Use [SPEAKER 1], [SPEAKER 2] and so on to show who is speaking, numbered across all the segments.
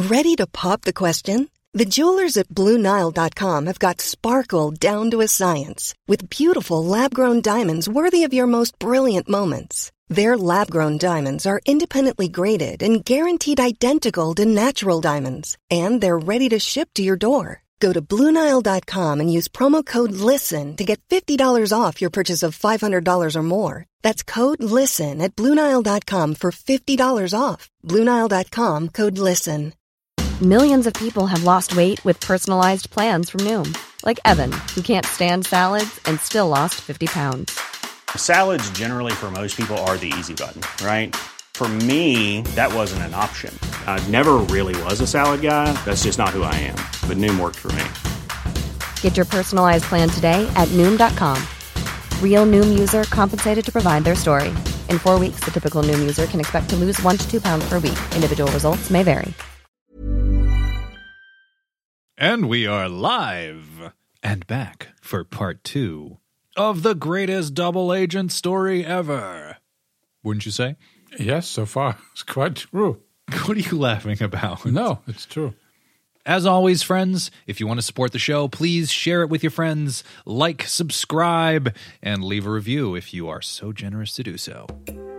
[SPEAKER 1] Ready to pop the question? The jewelers at BlueNile.com have got sparkle down to a science with beautiful lab-grown diamonds worthy of your most brilliant moments. Their lab-grown diamonds are independently graded and guaranteed identical to natural diamonds, and they're ready to ship to your door. Go to BlueNile.com and use promo code LISTEN to get $50 off your purchase of $500 or more. That's code LISTEN at BlueNile.com for $50 off. BlueNile.com, code LISTEN.
[SPEAKER 2] Millions of people have lost weight with personalized plans from Noom. Like Evan, who can't stand salads and still lost 50 pounds.
[SPEAKER 3] Salads generally for most people are the easy button, right? For me, that wasn't an option. I never really was a salad guy. That's just not who I am. But Noom worked for me.
[SPEAKER 2] Get your personalized plan today at Noom.com. Real Noom user compensated to provide their story. In 4 weeks, the typical Noom user can expect to lose 1 to 2 pounds per week. Individual results may vary.
[SPEAKER 4] And we are live and back for part 2 of the greatest double agent story ever. Wouldn't you say?
[SPEAKER 5] Yes, so far it's quite true.
[SPEAKER 4] What are you laughing about?
[SPEAKER 5] No, it's true.
[SPEAKER 4] As always, friends, if you want to support the show, please share it with your friends, like, subscribe, and leave a review if you are so generous to do so.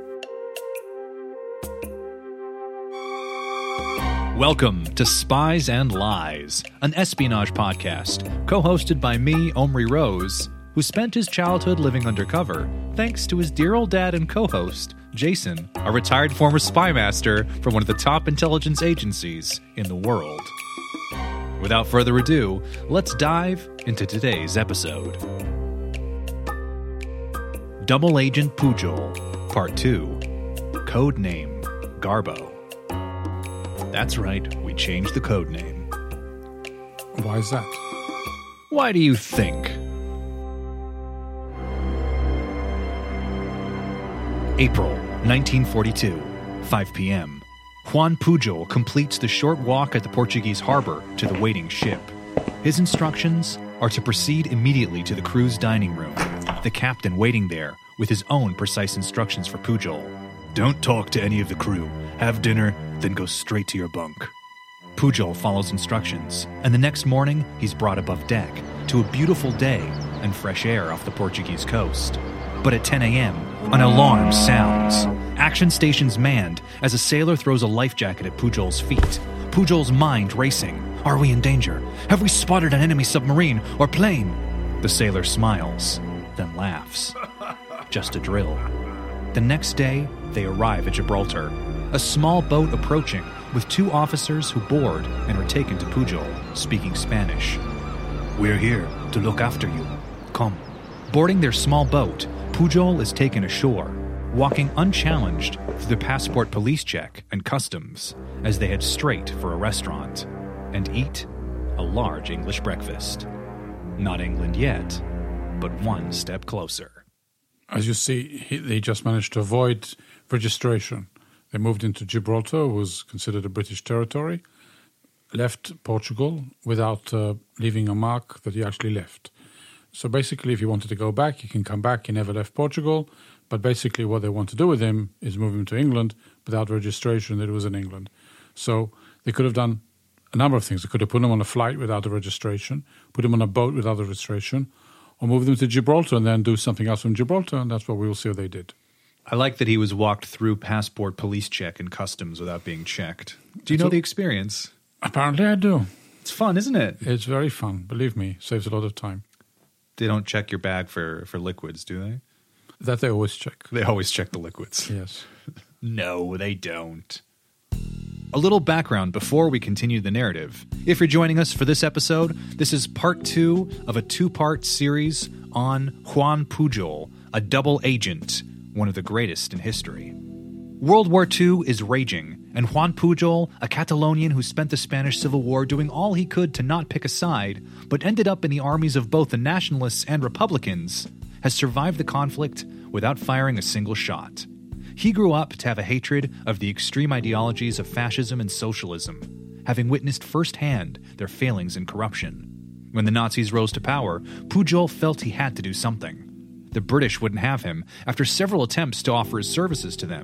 [SPEAKER 4] Welcome to Spies and Lies, an espionage podcast, co-hosted by me, Omri Rose, who spent his childhood living undercover, thanks to his dear old dad and co-host, Jason, a retired former spy master from one of the top intelligence agencies in the world. Without further ado, let's dive into today's episode. Double Agent Pujol, Part 2, Codename Garbo. That's right, we changed the code name.
[SPEAKER 5] Why is that?
[SPEAKER 4] Why do you think? April 1942, 5 p.m. Juan Pujol completes the short walk at the Portuguese harbor to the waiting ship. His instructions are to proceed immediately to the crew's dining room, the captain waiting there with his own precise instructions for Pujol. Don't talk to any of the crew. Have dinner, then go straight to your bunk. Pujol follows instructions, and the next morning he's brought above deck to a beautiful day and fresh air off the Portuguese coast. But at 10 a.m., an alarm sounds. Action stations manned as a sailor throws a life jacket at Pujol's feet. Pujol's mind racing. Are we in danger? Have we spotted an enemy submarine or plane? The sailor smiles, then laughs. Just a drill. The next day, they arrive at Gibraltar. A small boat approaching with 2 officers who board and are taken to Pujol, speaking Spanish. We're here to look after you. Come. Boarding their small boat, Pujol is taken ashore, walking unchallenged through the passport police check and customs as they head straight for a restaurant and eat a large English breakfast. Not England yet, but one step closer.
[SPEAKER 5] As you see, they just managed to avoid registration. They moved into Gibraltar, was considered a British territory, left Portugal without leaving a mark that he actually left. So basically, if he wanted to go back, he can come back. He never left Portugal. But basically what they want to do with him is move him to England without registration that it was in England. So they could have done a number of things. They could have put him on a flight without a registration, put him on a boat without a registration, or move them to Gibraltar and then do something else from Gibraltar, and that's what we will see what they did.
[SPEAKER 4] I like that he was walked through passport police check and customs without being checked. Do you know the experience?
[SPEAKER 5] Apparently I do.
[SPEAKER 4] It's fun, isn't it?
[SPEAKER 5] It's very fun. Believe me, saves a lot of time.
[SPEAKER 4] They don't check your bag for liquids, do they?
[SPEAKER 5] That they always check.
[SPEAKER 4] They always check the liquids.
[SPEAKER 5] Yes.
[SPEAKER 4] No, they don't. A little background before we continue the narrative. If you're joining us for this episode, this is part 2 of a 2-part series on Juan Pujol, a double agent, one of the greatest in history. World War II is raging, and Juan Pujol, a Catalonian who spent the Spanish Civil War doing all he could to not pick a side, but ended up in the armies of both the Nationalists and Republicans, has survived the conflict without firing a single shot. He grew up to have a hatred of the extreme ideologies of fascism and socialism, having witnessed firsthand their failings and corruption. When the Nazis rose to power, Pujol felt he had to do something. The British wouldn't have him after several attempts to offer his services to them,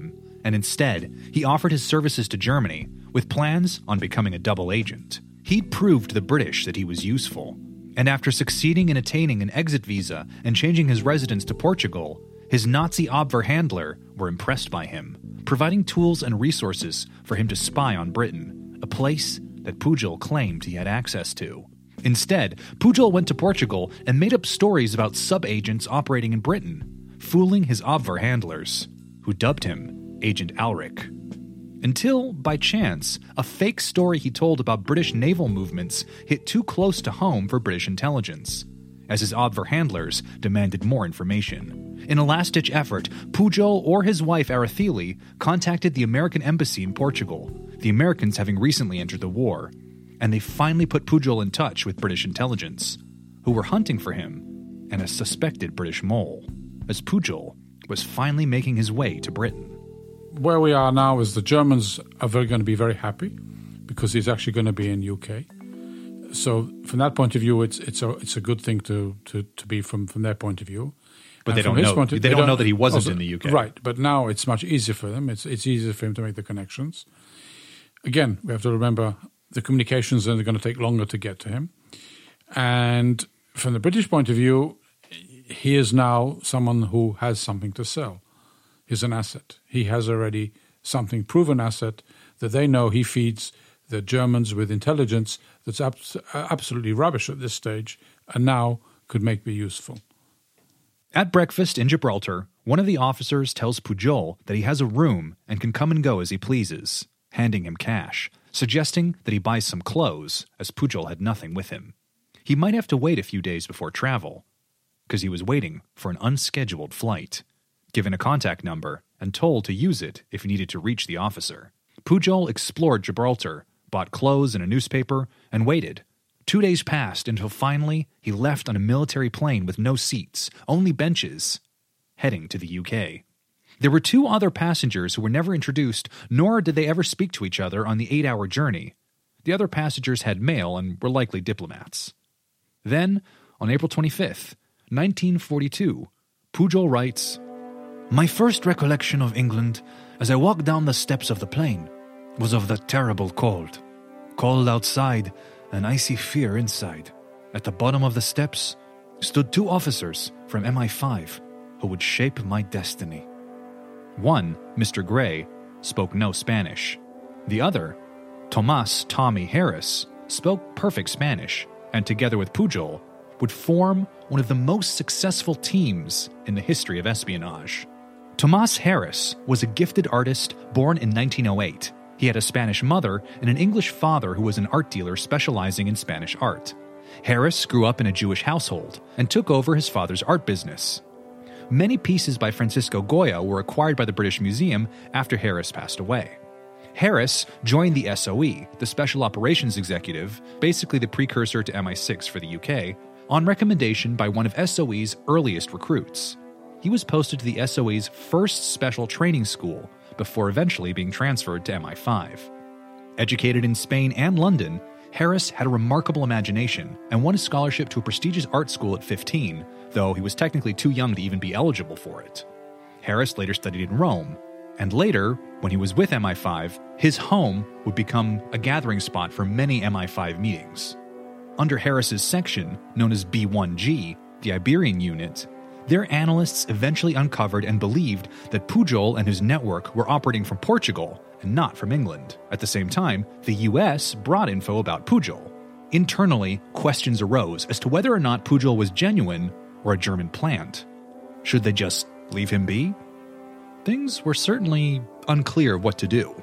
[SPEAKER 4] and instead, he offered his services to Germany with plans on becoming a double agent. He'd proved to the British that he was useful, and after succeeding in attaining an exit visa and changing his residence to Portugal, his Nazi Abwehrhandler were impressed by him, providing tools and resources for him to spy on Britain, a place that Pujol claimed he had access to. Instead, Pujol went to Portugal and made up stories about sub-agents operating in Britain, fooling his Abwehrhandlers, who dubbed him Agent Alric. Until, by chance, a fake story he told about British naval movements hit too close to home for British intelligence, as his Abwehrhandlers demanded more information. In a last-ditch effort, Pujol or his wife Araceli contacted the American embassy in Portugal, the Americans having recently entered the war, and they finally put Pujol in touch with British intelligence, who were hunting for him and a suspected British mole, as Pujol was finally making his way to Britain.
[SPEAKER 5] Where we are now is the Germans are going to be very happy because he's actually going to be in UK. So from that point of view, it's a good thing to be from their point of view.
[SPEAKER 4] But they don't know. They don't know that he wasn't in the UK,
[SPEAKER 5] right? But now it's much easier for them. It's easier for him to make the connections. Again, we have to remember the communications are going to take longer to get to him. And from the British point of view, he is now someone who has something to sell. He's an asset. He has already something, proven asset, that they know he feeds the Germans with intelligence that's absolutely rubbish at this stage and now could be useful.
[SPEAKER 4] At breakfast in Gibraltar, one of the officers tells Pujol that he has a room and can come and go as he pleases, handing him cash, suggesting that he buys some clothes, as Pujol had nothing with him. He might have to wait a few days before travel, because he was waiting for an unscheduled flight, given a contact number and told to use it if he needed to reach the officer. Pujol explored Gibraltar, bought clothes and a newspaper, and waited. 2 days passed until finally he left on a military plane with no seats, only benches, heading to the UK. There were 2 other passengers who were never introduced, nor did they ever speak to each other on the 8-hour journey. The other passengers had mail and were likely diplomats. Then, on April 25th, 1942, Pujol writes, "My first recollection of England as I walked down the steps of the plane was of the terrible cold. Cold outside and icy fear inside. At the bottom of the steps stood 2 officers from MI5 who would shape my destiny. One, Mr. Gray, spoke no Spanish. The other, Tomas Tommy Harris, spoke perfect Spanish, and together with Pujol, would form one of the most successful teams in the history of espionage. Tomas Harris was a gifted artist born in 1908. He had a Spanish mother and an English father who was an art dealer specializing in Spanish art. Harris grew up in a Jewish household and took over his father's art business. Many pieces by Francisco Goya were acquired by the British Museum after Harris passed away. Harris joined the SOE, the Special Operations Executive, basically the precursor to MI6 for the UK, on recommendation by one of SOE's earliest recruits. He was posted to the SOE's first special training school before eventually being transferred to MI5. Educated in Spain and London, Harris had a remarkable imagination and won a scholarship to a prestigious art school at 15, though he was technically too young to even be eligible for it. Harris later studied in Rome, and later, when he was with MI5, his home would become a gathering spot for many MI5 meetings. Under Harris's section, known as B1G, the Iberian Unit, their analysts eventually uncovered and believed that Pujol and his network were operating from Portugal and not from England. At the same time, the US brought info about Pujol. Internally, questions arose as to whether or not Pujol was genuine or a German plant. Should they just leave him be? Things were certainly unclear what to do.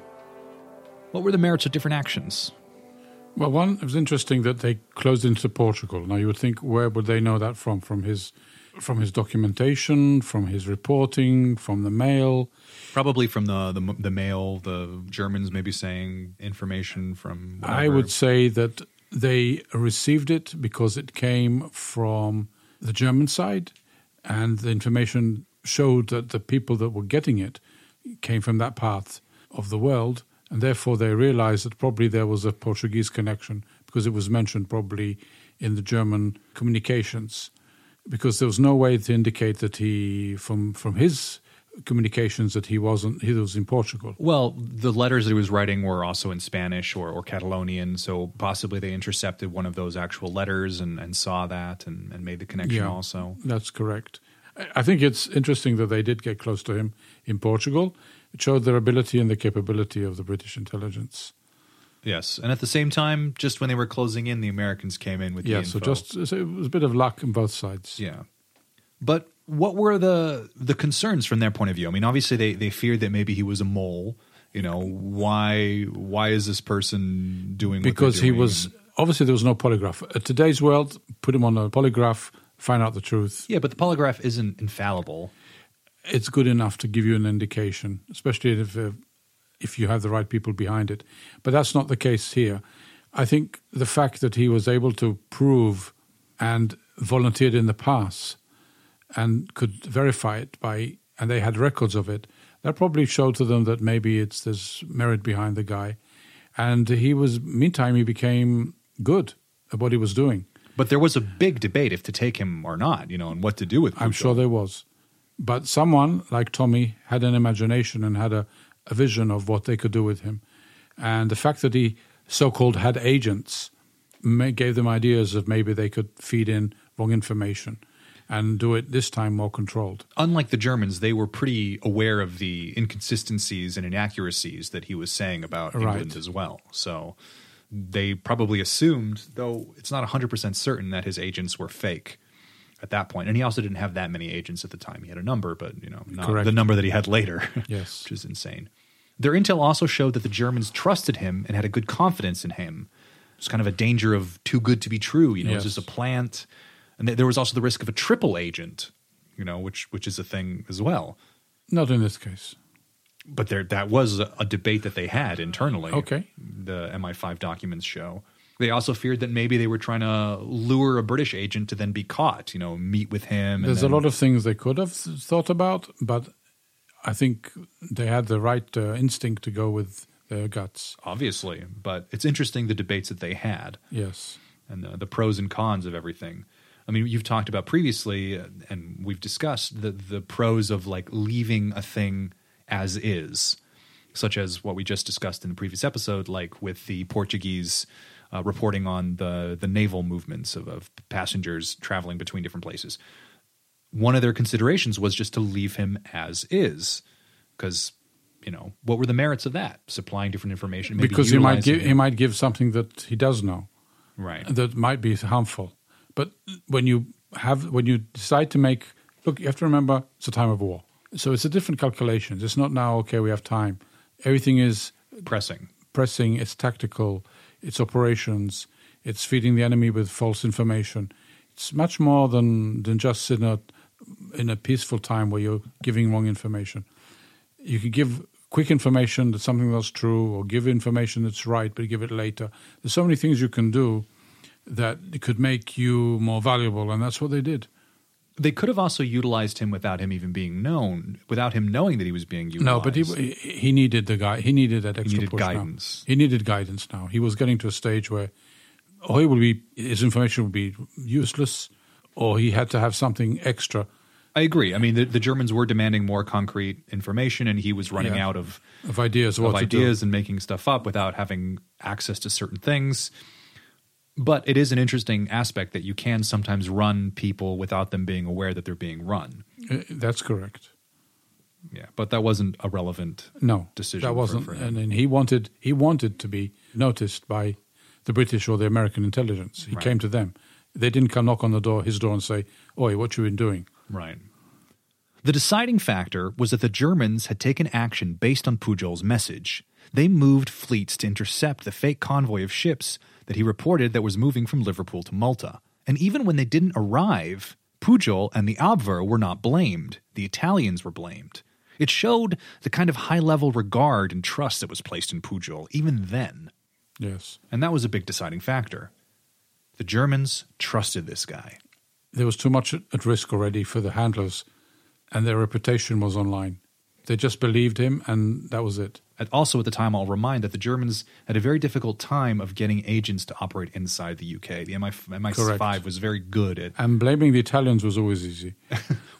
[SPEAKER 4] What were the merits of different actions?
[SPEAKER 5] Well, one, it was interesting that they closed into Portugal. Now, you would think, where would they know that from? From his documentation, from his reporting, from the mail?
[SPEAKER 4] Probably from the mail, the Germans maybe saying information from whatever.
[SPEAKER 5] I would say that they received it because it came from the German side, and the information showed that the people that were getting it came from that part of the world, and therefore they realized that probably there was a Portuguese connection because it was mentioned probably in the German communications, because there was no way to indicate that he, from his communications that he was in Portugal.
[SPEAKER 4] Well, the letters that he was writing were also in Spanish or Catalonian, so possibly they intercepted one of those actual letters and saw that and made the connection also.
[SPEAKER 5] That's correct. I think it's interesting that they did get close to him in Portugal. It showed their ability and the capability of the British intelligence.
[SPEAKER 4] Yes, and at the same time, just when they were closing in, the Americans came in with the info.
[SPEAKER 5] So it was a bit of luck on both sides.
[SPEAKER 4] Yeah. But what were the concerns from their point of view? I mean, obviously they feared that maybe he was a mole. You know, why is this person doing
[SPEAKER 5] because
[SPEAKER 4] what they're doing?
[SPEAKER 5] He was obviously there was no polygraph. At today's world, put him on a polygraph, find out the truth.
[SPEAKER 4] Yeah, but the polygraph isn't infallible.
[SPEAKER 5] It's good enough to give you an indication, especially if you have the right people behind it. But that's not the case here. I think the fact that he was able to prove and volunteered in the past and could verify it and they had records of it, that probably showed to them that maybe there's merit behind the guy. And meantime, he became good at what he was doing.
[SPEAKER 4] But there was a big debate if to take him or not, and what to do with Pujol.
[SPEAKER 5] I'm sure there was. But someone like Tommy had an imagination and had a vision of what they could do with him. And the fact that he so-called had agents gave them ideas of maybe they could feed in wrong information and do it this time more controlled.
[SPEAKER 4] Unlike the Germans, they were pretty aware of the inconsistencies and inaccuracies that he was saying about England as well. So they probably assumed, though it's not 100% certain, that his agents were fake at that point. And he also didn't have that many agents at the time. He had a number, but not
[SPEAKER 5] Correct.
[SPEAKER 4] the number that he had later,
[SPEAKER 5] yes,
[SPEAKER 4] which is insane. Their intel also showed that the Germans trusted him and had a good confidence in him. It's kind of a danger of too good to be true. Yes. It's just a plant. And there was also the risk of a triple agent, which is a thing as well.
[SPEAKER 5] Not in this case.
[SPEAKER 4] But that was a debate that they had internally.
[SPEAKER 5] Okay.
[SPEAKER 4] The MI5 documents show. They also feared that maybe they were trying to lure a British agent to then be caught, meet with him.
[SPEAKER 5] There's a lot of things they could have thought about, but I think they had the right instinct to go with their guts.
[SPEAKER 4] Obviously, but it's interesting the debates that they had.
[SPEAKER 5] Yes.
[SPEAKER 4] And the pros and cons of everything. I mean, you've talked about previously, and we've discussed the pros of leaving a thing as is, such as what we just discussed in the previous episode, like with the Portuguese reporting on the naval movements of passengers traveling between different places. One of their considerations was just to leave him as is, because what were the merits of that? Supplying different information, maybe
[SPEAKER 5] because he might give something that he does know,
[SPEAKER 4] right? That
[SPEAKER 5] might be harmful. But when you decide to you have to remember it's a time of war, so it's a different calculation. It's not now. Okay, we have time. Everything is
[SPEAKER 4] pressing.
[SPEAKER 5] It's tactical. It's operations. It's feeding the enemy with false information. It's much more than just sitting in a peaceful time where you're giving wrong information. You can give quick information that something that's true, or give information that's right, but give it later. There's so many things you can do that could make you more valuable, and that's what they did.
[SPEAKER 4] They could have also utilized him without him even being known, without him knowing that he was being utilized.
[SPEAKER 5] No, but he needed the guy. He needed that extra push
[SPEAKER 4] guidance.
[SPEAKER 5] Now. He needed guidance now. He was getting to a stage where his information would be useless, or he had to have something extra.
[SPEAKER 4] I agree. I mean, the Germans were demanding more concrete information, and he was running out of
[SPEAKER 5] ideas
[SPEAKER 4] and making stuff up without having access to certain things. But it is an interesting aspect that you can sometimes run people without them being aware that they're being run.
[SPEAKER 5] That's correct.
[SPEAKER 4] Yeah, but that wasn't a relevant decision.
[SPEAKER 5] That wasn't.
[SPEAKER 4] For him.
[SPEAKER 5] And he wanted to be noticed by the British or the American intelligence. He came to them. They didn't come knock on his door and say, "Oi, what you been doing?"
[SPEAKER 4] Right. The deciding factor was that the Germans had taken action based on Pujol's message. They moved fleets to intercept the fake convoy of ships that he reported that was moving from Liverpool to Malta. And even when they didn't arrive, Pujol and the Abwehr were not blamed. The Italians were blamed. It showed the kind of high-level regard and trust that was placed in Pujol, even then.
[SPEAKER 5] Yes.
[SPEAKER 4] And that was a big deciding factor. The Germans trusted this guy.
[SPEAKER 5] There was too much at risk already for the handlers, and their reputation was online. They just believed him, and that was it.
[SPEAKER 4] And also at the time, I'll remind that the Germans had a very difficult time of getting agents to operate inside the UK. The MI5 was very good at...
[SPEAKER 5] And blaming the Italians was always easy.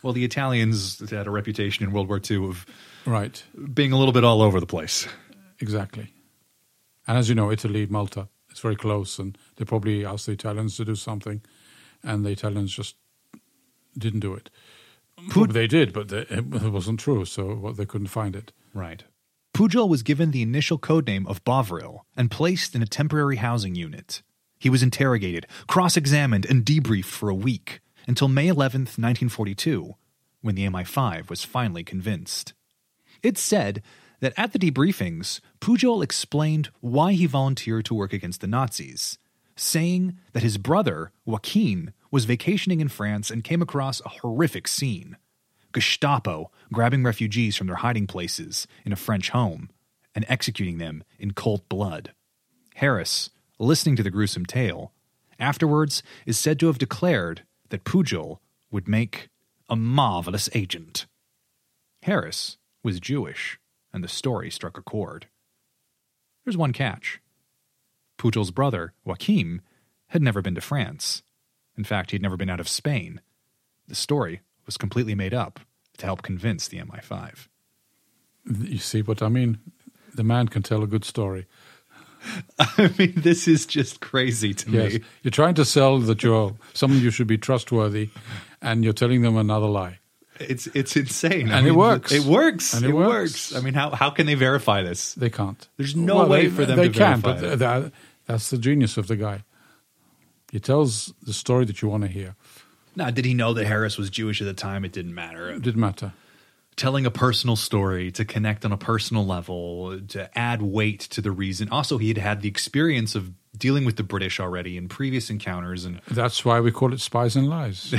[SPEAKER 4] Well, the Italians had a reputation in World War II of
[SPEAKER 5] Right.
[SPEAKER 4] being a little bit all over the place.
[SPEAKER 5] Exactly. And as you know, Italy, Malta, it's very close, and they probably asked the Italians to do something, and the Italians just didn't do it. They did, but it wasn't true, so they couldn't find it.
[SPEAKER 4] Right. Pujol was given the initial codename of Bovril and placed in a temporary housing unit. He was interrogated, cross-examined, and debriefed for a week until May 11th, 1942, when the MI5 was finally convinced. It's said that at the debriefings, Pujol explained why he volunteered to work against the Nazis, saying that his brother, Joaquin, was vacationing in France and came across a horrific scene. Gestapo grabbing refugees from their hiding places in a French home and executing them in cold blood. Harris, listening to the gruesome tale, afterwards is said to have declared that Pujol would make a marvelous agent. Harris was Jewish, and the story struck a chord. There's one catch. Pujol's brother, Joachim, had never been to France. In fact, he'd never been out of Spain. The story was completely made up to help convince the MI5.
[SPEAKER 5] You see what I mean? The man can tell a good story.
[SPEAKER 4] I mean, this is just crazy to
[SPEAKER 5] Yes.
[SPEAKER 4] me.
[SPEAKER 5] You're trying to sell that you're someone you should be trustworthy, and you're telling them another lie.
[SPEAKER 4] It's insane.
[SPEAKER 5] And it works.
[SPEAKER 4] It works.
[SPEAKER 5] And
[SPEAKER 4] it
[SPEAKER 5] it
[SPEAKER 4] works.
[SPEAKER 5] works.
[SPEAKER 4] I mean, how can they verify this?
[SPEAKER 5] They can't.
[SPEAKER 4] There's no way for them to verify
[SPEAKER 5] They
[SPEAKER 4] it.
[SPEAKER 5] can, but that's the genius of the guy. He tells the story that you want to hear.
[SPEAKER 4] Now, did he know that Harris was Jewish at the time? It didn't matter.
[SPEAKER 5] It didn't matter.
[SPEAKER 4] Telling a personal story, to connect on a personal level, to add weight to the reason. Also, he had had the experience of dealing with the British already in previous encounters. And
[SPEAKER 5] That's why we call it Spies and Lies.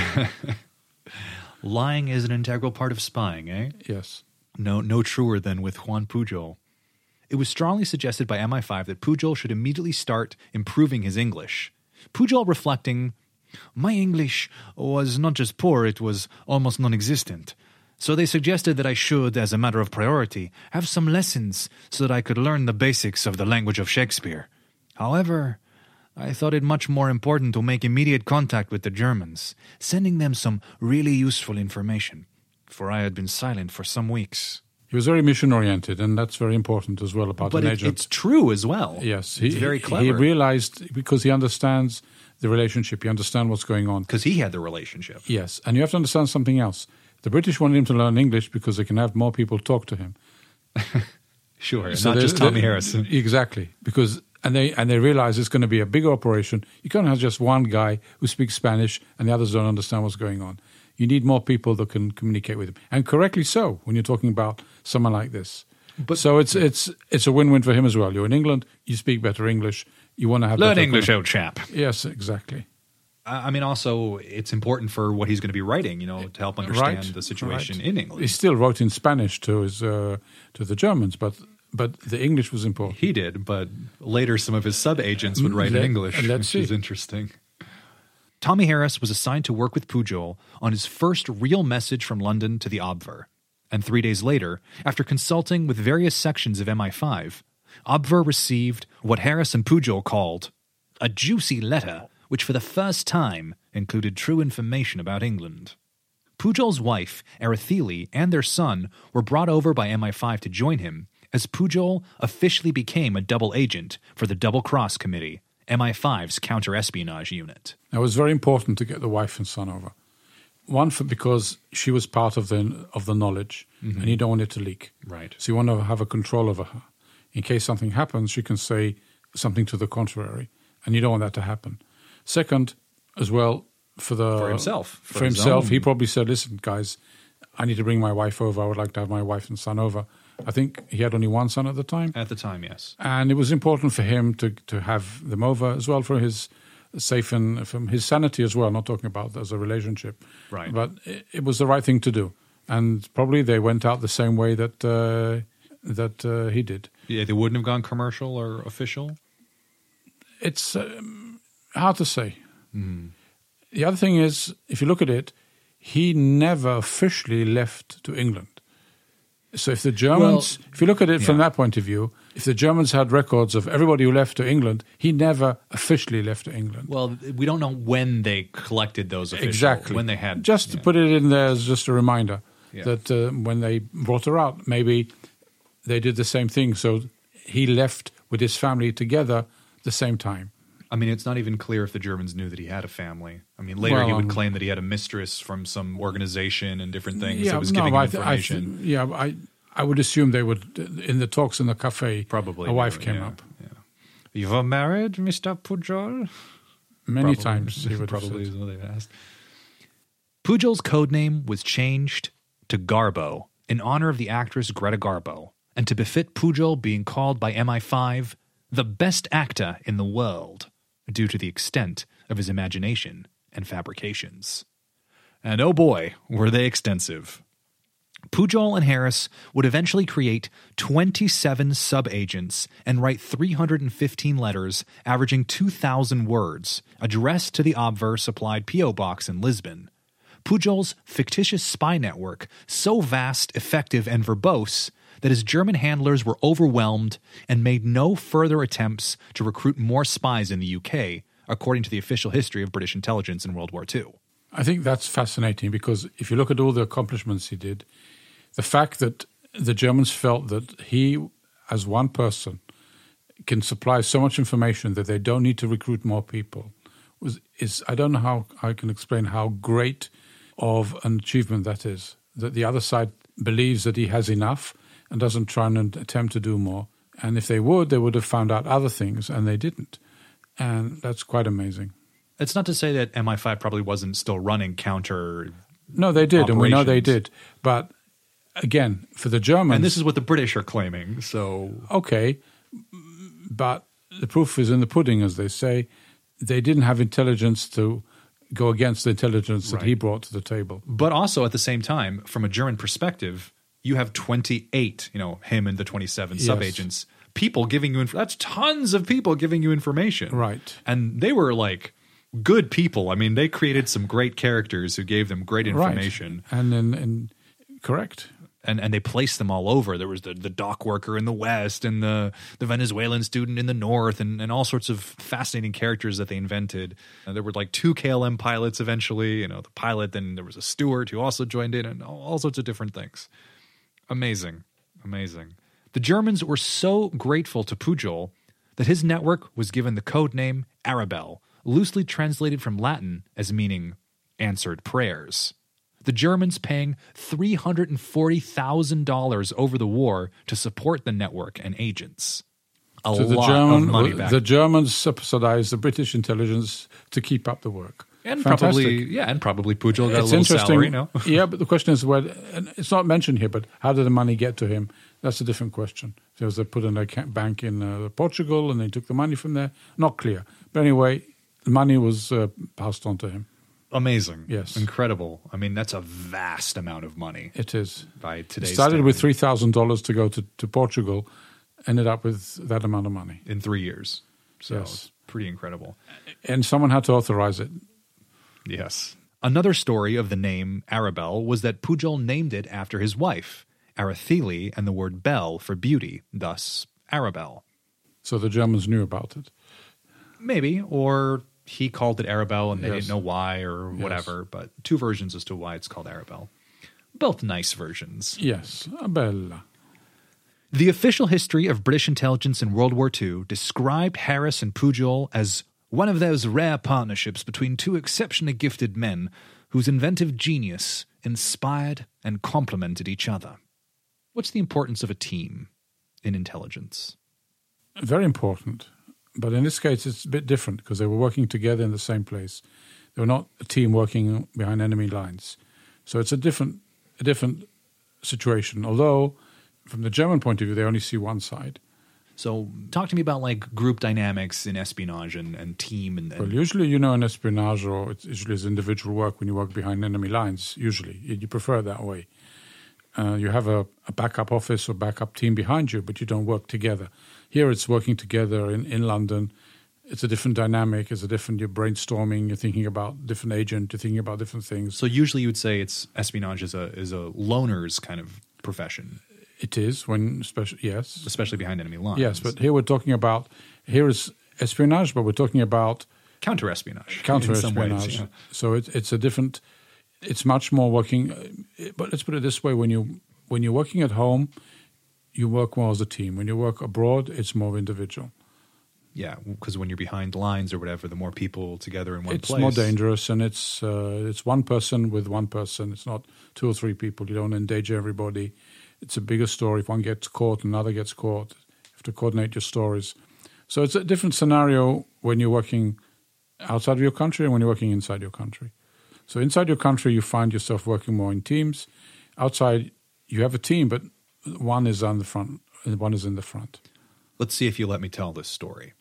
[SPEAKER 4] lying is an integral part of spying, eh?
[SPEAKER 5] Yes.
[SPEAKER 4] No truer than with Juan Pujol. It was strongly suggested by MI5 that Pujol should immediately start improving his English. Pujol reflecting, "My English was not just poor, it was almost non-existent. So they suggested that I should, as a matter of priority, have some lessons so that I could learn the basics of the language of Shakespeare. However, I thought it much more important to make immediate contact with the Germans, sending them some really useful information, for I had been silent for some weeks."
[SPEAKER 5] He was very mission-oriented, and that's very important as well about
[SPEAKER 4] But
[SPEAKER 5] an agent.
[SPEAKER 4] it's true as well.
[SPEAKER 5] Yes.
[SPEAKER 4] It's very clever.
[SPEAKER 5] He realized, because he understands the relationship, he understands what's going on.
[SPEAKER 4] Because he had the relationship.
[SPEAKER 5] Yes, and you have to understand something else. The British wanted him to learn English because they can have more people talk to him.
[SPEAKER 4] Sure,
[SPEAKER 5] So
[SPEAKER 4] not just Tommy Harris.
[SPEAKER 5] Exactly, because and they realize it's going to be a bigger operation. You can't have just one guy who speaks Spanish and the others don't understand what's going on. You need more people that can communicate with him, and correctly so when you're talking about someone like this.
[SPEAKER 4] But
[SPEAKER 5] so it's a win-win for him as well. You're in England, you speak better English. You want to have
[SPEAKER 4] learn
[SPEAKER 5] better
[SPEAKER 4] English, old chap.
[SPEAKER 5] Yes, exactly.
[SPEAKER 4] I mean, also, it's important for what he's going to be writing, to help understand the situation in England.
[SPEAKER 5] He still wrote in Spanish to the Germans, but the English was important.
[SPEAKER 4] He did, but later some of his sub-agents would write in English, which is interesting. Tommy Harris was assigned to work with Pujol on his first real message from London to the Obver. And 3 days later, after consulting with various sections of MI5, Obver received what Harris and Pujol called a juicy letter, which for the first time included true information about England. Pujol's wife, Araceli, and their son were brought over by MI5 to join him, as Pujol officially became a double agent for the Double Cross Committee, MI5's counter-espionage unit.
[SPEAKER 5] Now, it was very important to get the wife and son over. One, because she was part of the knowledge, and you don't want it to leak.
[SPEAKER 4] Right.
[SPEAKER 5] So you want to have a control over her. In case something happens, she can say something to the contrary, and you don't want that to happen. Second, as well, for
[SPEAKER 4] himself.
[SPEAKER 5] For himself, he probably said, "Listen, guys, I need to bring my wife over. I would like to have my wife and son over." I think he had only one son at the time.
[SPEAKER 4] At the time, yes.
[SPEAKER 5] And it was important for him to have them over as well for his safe and from his sanity as well, not talking about as a relationship.
[SPEAKER 4] Right.
[SPEAKER 5] But it was the right thing to do. And probably they went out the same way that he did.
[SPEAKER 4] Yeah, they wouldn't have gone commercial or official?
[SPEAKER 5] It's hard to say. The other thing is, if you look at it, he never officially left to England. So if the Germans, if you look at it from that point of view, if the Germans had records of everybody who left to England, he never officially left to England.
[SPEAKER 4] Well, we don't know when they collected those officials.
[SPEAKER 5] Exactly.
[SPEAKER 4] When they had.
[SPEAKER 5] Just to put it in there as just a reminder that when they brought her out, maybe they did the same thing. So he left with his family together the same time.
[SPEAKER 4] I mean, it's not even clear if the Germans knew that he had a family. I mean, later he would claim that he had a mistress from some organization and different things that was giving him information.
[SPEAKER 5] I would assume they would, in the talks in the cafe,
[SPEAKER 4] probably
[SPEAKER 5] a wife came up.
[SPEAKER 4] Yeah. You were married, Mr. Pujol?
[SPEAKER 5] Many times he would
[SPEAKER 4] probably is what they asked. Pujol's code name was changed to Garbo in honor of the actress Greta Garbo, and to befit Pujol being called by MI5 the best actor in the world, due to the extent of his imagination and fabrications. And oh boy, were they extensive. Pujol and Harris would eventually create 27 sub-agents and write 315 letters averaging 2,000 words, addressed to the obverse-supplied P.O. box in Lisbon. Pujol's fictitious spy network, so vast, effective, and verbose that his German handlers were overwhelmed and made no further attempts to recruit more spies in the UK, according to the official history of British intelligence in World War II.
[SPEAKER 5] I think that's fascinating because if you look at all the accomplishments he did, the fact that the Germans felt that he, as one person, can supply so much information that they don't need to recruit more people, is I don't know how I can explain how great of an achievement that is, that the other side believes that he has enough and doesn't try and attempt to do more. And if they would have found out other things, and they didn't. And that's quite amazing.
[SPEAKER 4] It's not to say that MI5 probably wasn't still running counter.
[SPEAKER 5] No, they did, and we know they did. But again, for the Germans...
[SPEAKER 4] And this is what the British are claiming, so...
[SPEAKER 5] Okay, but the proof is in the pudding, as they say. They didn't have intelligence to go against the intelligence that he brought to the table.
[SPEAKER 4] But also, at the same time, from a German perspective, you have 28, him and the 27 sub-agents, people giving you... That's tons of people giving you information.
[SPEAKER 5] Right.
[SPEAKER 4] And they were like... good people. I mean, they created some great characters who gave them great information.
[SPEAKER 5] Right. And correct.
[SPEAKER 4] And they placed them all over. There was the dock worker in the West and the Venezuelan student in the North and all sorts of fascinating characters that they invented. There were like 2 KLM pilots eventually, the pilot, then there was a steward who also joined in and all sorts of different things. Amazing. Amazing. The Germans were so grateful to Pujol that his network was given the code name Arabelle, loosely translated from Latin as meaning answered prayers. The Germans paying $340,000 over the war to support the network and agents. Of money back.
[SPEAKER 5] The Germans subsidized the British intelligence to keep up the work.
[SPEAKER 4] And
[SPEAKER 5] Fantastic.
[SPEAKER 4] probably Pujol got a little salary,
[SPEAKER 5] Yeah, but the question is, and it's not mentioned here, but how did the money get to him? That's a different question. So they put in a bank in Portugal and they took the money from there. Not clear. But anyway, the money was passed on to him.
[SPEAKER 4] Amazing.
[SPEAKER 5] Yes.
[SPEAKER 4] Incredible. I mean, that's a vast amount of money.
[SPEAKER 5] It is.
[SPEAKER 4] By today's
[SPEAKER 5] started with $3,000 to go to Portugal, ended up with that amount of money.
[SPEAKER 4] In 3 years. So it's pretty incredible.
[SPEAKER 5] And someone had to authorize it.
[SPEAKER 4] Yes. Another story of the name Arabelle was that Pujol named it after his wife, Arathele, and the word belle for beauty, thus Arabelle.
[SPEAKER 5] So the Germans knew about it.
[SPEAKER 4] Maybe, or he called it Arabelle and they didn't know why or whatever, but 2 versions as to why it's called Arabelle. Both nice versions.
[SPEAKER 5] Yes, bella.
[SPEAKER 4] The official history of British intelligence in World War II described Harris and Pujol as one of those rare partnerships between 2 exceptionally gifted men whose inventive genius inspired and complemented each other. What's the importance of a team in intelligence?
[SPEAKER 5] Very important. But in this case, it's a bit different because they were working together in the same place. They were not a team working behind enemy lines. So it's a different situation. Although, from the German point of view, they only see one side.
[SPEAKER 4] So talk to me about like group dynamics in espionage and team.
[SPEAKER 5] Well, usually, in espionage, or it's usually as individual work when you work behind enemy lines, usually. You prefer it that way. You have a backup office or backup team behind you, but you don't work together. Here it's working together in London. It's a different dynamic. You're brainstorming. You're thinking about different agent. You're thinking about different things.
[SPEAKER 4] So usually you would say espionage is a loner's kind of profession.
[SPEAKER 5] It is, yes.
[SPEAKER 4] Especially behind enemy lines.
[SPEAKER 5] Yes, but here we're talking about, here is espionage, but we're talking about
[SPEAKER 4] counter-espionage.
[SPEAKER 5] Counter-espionage.
[SPEAKER 4] Yeah.
[SPEAKER 5] So it's a different, it's much more working, but let's put it this way, when you're working at home, you work more as a team. When you work abroad, it's more individual.
[SPEAKER 4] Yeah, because when you're behind lines or whatever, the more people together in one place.
[SPEAKER 5] It's more dangerous, and it's one person with one person. It's not 2 or 3 people. You don't endanger everybody. It's a bigger story. If one gets caught, another gets caught. You have to coordinate your stories. So it's a different scenario when you're working outside of your country and when you're working inside your country. So inside your country, you find yourself working more in teams. Outside, you have a team, but one is on the front and one is in the front.
[SPEAKER 4] Let's see if you let me tell this story.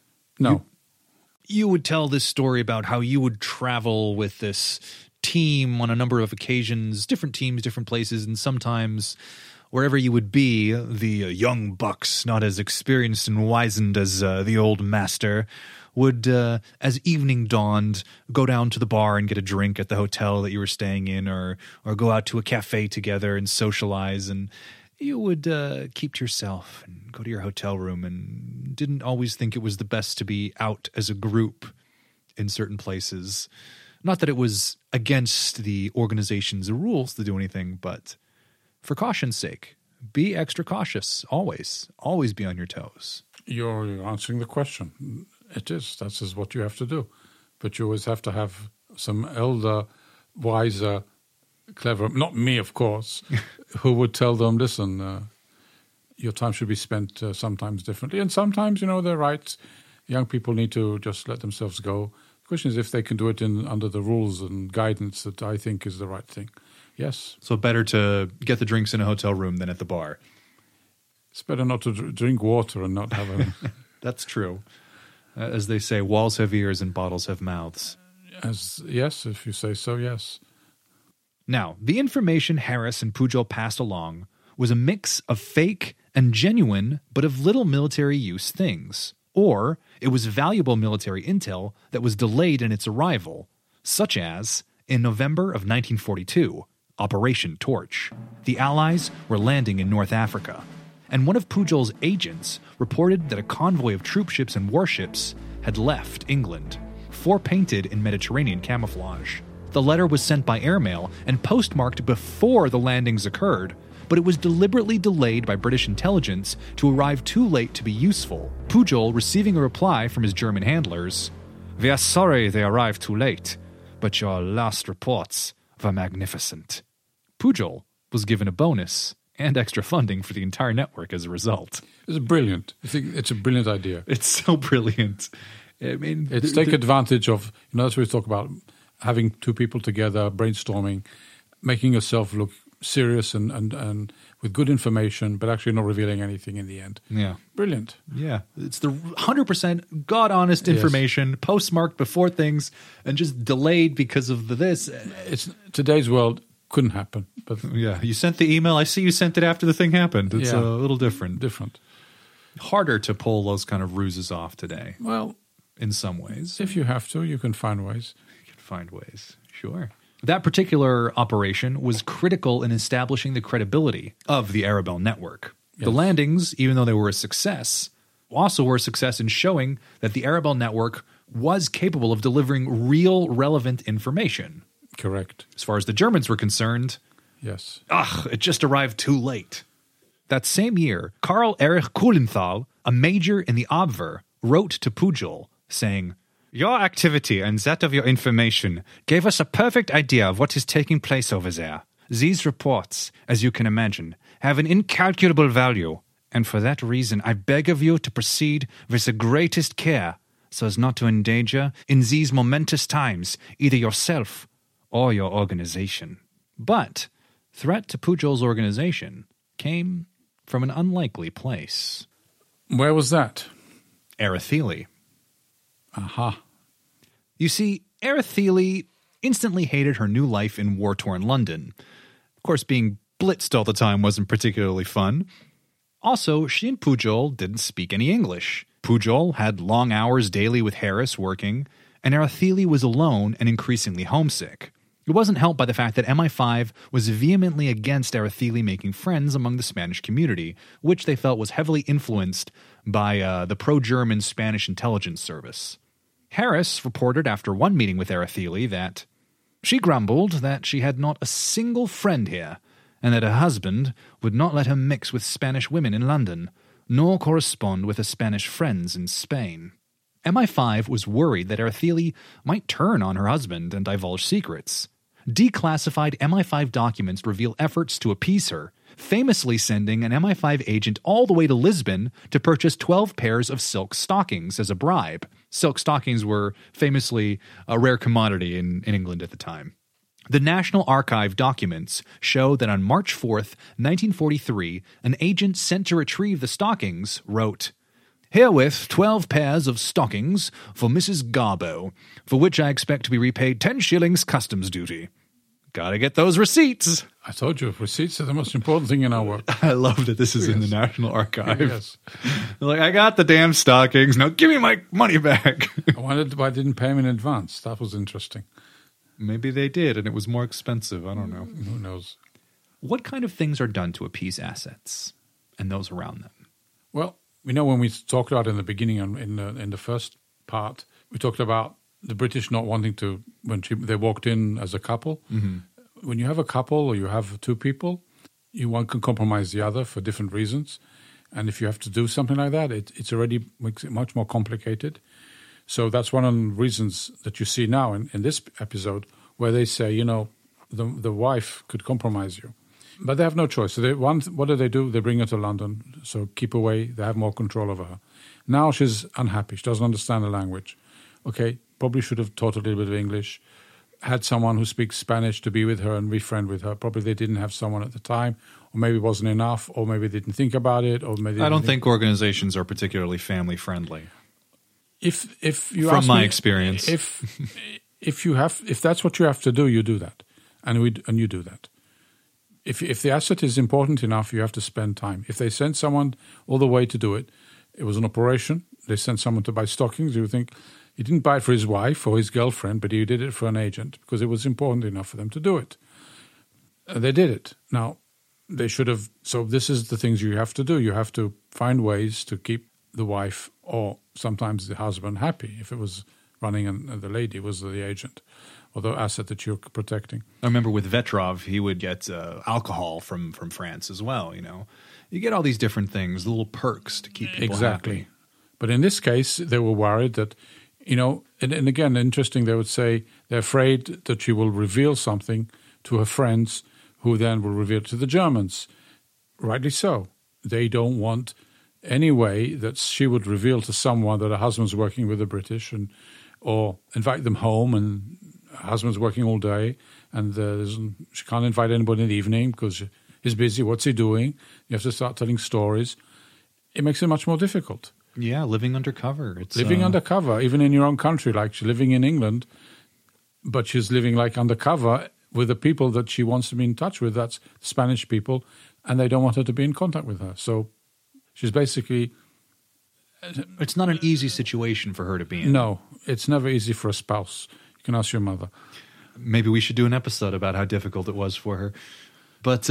[SPEAKER 5] No.
[SPEAKER 4] You would tell this story about how you would travel with this team on a number of occasions, different teams, different places, and sometimes wherever you would be, the young bucks, not as experienced and wizened as the old master, would, as evening dawned, go down to the bar and get a drink at the hotel that you were staying in, or go out to a cafe together and socialize, and you would keep to yourself and go to your hotel room and didn't always think it was the best to be out as a group in certain places. Not that it was against the organization's rules to do anything, but for caution's sake, be extra cautious, always. Always be on your toes.
[SPEAKER 5] You're answering the question. It is. That is what you have to do. But you always have to have some elder, wiser, clever, not me, of course, who would tell them, listen, your time should be spent sometimes differently. And sometimes, they're right. Young people need to just let themselves go. The question is if they can do it under the rules and guidance that I think is the right thing. Yes.
[SPEAKER 4] So better to get the drinks in a hotel room than at the bar.
[SPEAKER 5] It's better not to drink water and not have a...
[SPEAKER 4] That's true. As they say, walls have ears and bottles have mouths.
[SPEAKER 5] Yes, if you say so, yes.
[SPEAKER 4] Now, the information Harris and Pujol passed along was a mix of fake and genuine, but of little military use things. Or it was valuable military intel that was delayed in its arrival, such as, in November of 1942, Operation Torch. The Allies were landing in North Africa, and one of Pujol's agents reported that a convoy of troop ships and warships had left England, forepainted in Mediterranean camouflage. The letter was sent by airmail and postmarked before the landings occurred, but it was deliberately delayed by British intelligence to arrive too late to be useful. Pujol receiving a reply from his German handlers, "We are sorry they arrived too late, but your last reports were magnificent." Pujol was given a bonus and extra funding for the entire network as a result.
[SPEAKER 5] It's brilliant. I think it's a brilliant idea.
[SPEAKER 4] It's so brilliant. I mean,
[SPEAKER 5] it's take advantage of, that's what we talk about, having 2 people together, brainstorming, making yourself look serious and with good information, but actually not revealing anything in the end.
[SPEAKER 4] Yeah.
[SPEAKER 5] Brilliant.
[SPEAKER 4] Yeah. It's the 100% God-honest information, postmarked before things, and just delayed because of this.
[SPEAKER 5] It's today's world couldn't happen. But
[SPEAKER 4] yeah, you sent the email. I see you sent it after the thing happened. It's a little different. Harder to pull those kind of ruses off today.
[SPEAKER 5] Well,
[SPEAKER 4] in some ways.
[SPEAKER 5] If you have to, you can find ways.
[SPEAKER 4] Sure. That particular operation was critical in establishing the credibility of the Arabelle network. Yes. The landings, even though they were a success, also were a success in showing that the Arabelle network was capable of delivering real relevant information.
[SPEAKER 5] Correct.
[SPEAKER 4] As far as the Germans were concerned,
[SPEAKER 5] yes.
[SPEAKER 4] It just arrived too late. That same year, Karl Erich Kuhlenthal, a major in the Abwehr, wrote to Pujol, saying, "Your activity and that of your information gave us a perfect idea of what is taking place over there. These reports, as you can imagine, have an incalculable value, and for that reason I beg of you to proceed with the greatest care, so as not to endanger, in these momentous times, either yourself or your organization." But threat to Pujol's organization came from an unlikely place.
[SPEAKER 5] Where was that?
[SPEAKER 4] Arethele.
[SPEAKER 5] Aha.
[SPEAKER 4] You see, Arethele instantly hated her new life in war-torn London. Of course, being blitzed all the time wasn't particularly fun. Also, she and Pujol didn't speak any English. Pujol had long hours daily with Harris working, and Arethele was alone and increasingly homesick. It wasn't helped by the fact that MI5 was vehemently against Arathili making friends among the Spanish community, which they felt was heavily influenced by the pro-German Spanish intelligence service. Harris reported after one meeting with Arathili that she grumbled that she had not a single friend here, and that her husband would not let her mix with Spanish women in London, nor correspond with her Spanish friends in Spain. MI5 was worried that Arathili might turn on her husband and divulge secrets. Declassified MI5 documents reveal efforts to appease her, famously sending an MI5 agent all the way to Lisbon to purchase 12 pairs of silk stockings as a bribe. Silk stockings were famously a rare commodity in England at the time. The National Archive documents show that on March 4th, 1943, an agent sent to retrieve the stockings wrote, "Herewith 12 pairs of stockings for Mrs. Garbo, for which I expect to be repaid 10 shillings customs duty." Gotta get those receipts.
[SPEAKER 5] I told you, receipts are the most important thing in our work.
[SPEAKER 4] I love that this is in the National Archive.
[SPEAKER 5] Yes.
[SPEAKER 4] Like, I got the damn stockings. Now give me my money back.
[SPEAKER 5] Why didn't pay him in advance? That was interesting.
[SPEAKER 4] Maybe they did, and it was more expensive. I don't know.
[SPEAKER 5] Who knows?
[SPEAKER 4] What kind of things are done to appease assets and those around them?
[SPEAKER 5] Well, when we talked about in the beginning, in the first part, we talked about the British not wanting to, they walked in as a couple. Mm-hmm. When you have a couple or you have two people, one can compromise the other for different reasons. And if you have to do something like that, it's already makes it much more complicated. So that's one of the reasons that you see now in this episode where they say, the wife could compromise you. But they have no choice. So what do? They bring her to London. So keep away. They have more control over her. Now she's unhappy. She doesn't understand the language. Okay, probably should have taught a little bit of English. Had someone who speaks Spanish to be with her and be friend with her. Probably they didn't have someone at the time, or maybe it wasn't enough, or maybe they didn't think about it, or maybe
[SPEAKER 4] I don't think organizations are particularly family friendly.
[SPEAKER 5] If you
[SPEAKER 4] from
[SPEAKER 5] ask
[SPEAKER 4] my
[SPEAKER 5] me,
[SPEAKER 4] experience,
[SPEAKER 5] if that's what you have to do, you do that, and you do that. If the asset is important enough, you have to spend time. If they send someone all the way to do it, it was an operation. They sent someone to buy stockings. You think he didn't buy it for his wife or his girlfriend, but he did it for an agent because it was important enough for them to do it. They did it. Now, they should have. So this is the things you have to do. You have to find ways to keep the wife or sometimes the husband happy. If it was running and the lady was the agent or the asset that you're protecting.
[SPEAKER 4] I remember with Vetrov, he would get alcohol from France as well. You get all these different things, little perks to keep people happy.
[SPEAKER 5] But in this case, they were worried that, and again, interesting, they would say they're afraid that she will reveal something to her friends who then will reveal it to the Germans. Rightly so. They don't want any way that she would reveal to someone that her husband's working with the British or invite them home and her husband's working all day and she can't invite anybody in the evening because he's busy. What's he doing? You have to start telling stories. It makes it much more difficult.
[SPEAKER 4] Yeah, living undercover. It's
[SPEAKER 5] living undercover, even in your own country, like she's living in England, but she's living like undercover with the people that she wants to be in touch with. That's Spanish people, and they don't want her to be in contact with her. So she's basically...
[SPEAKER 4] It's not an easy situation for her to be in.
[SPEAKER 5] No, it's never easy for a spouse. You can ask your mother.
[SPEAKER 4] Maybe we should do an episode about how difficult it was for her. But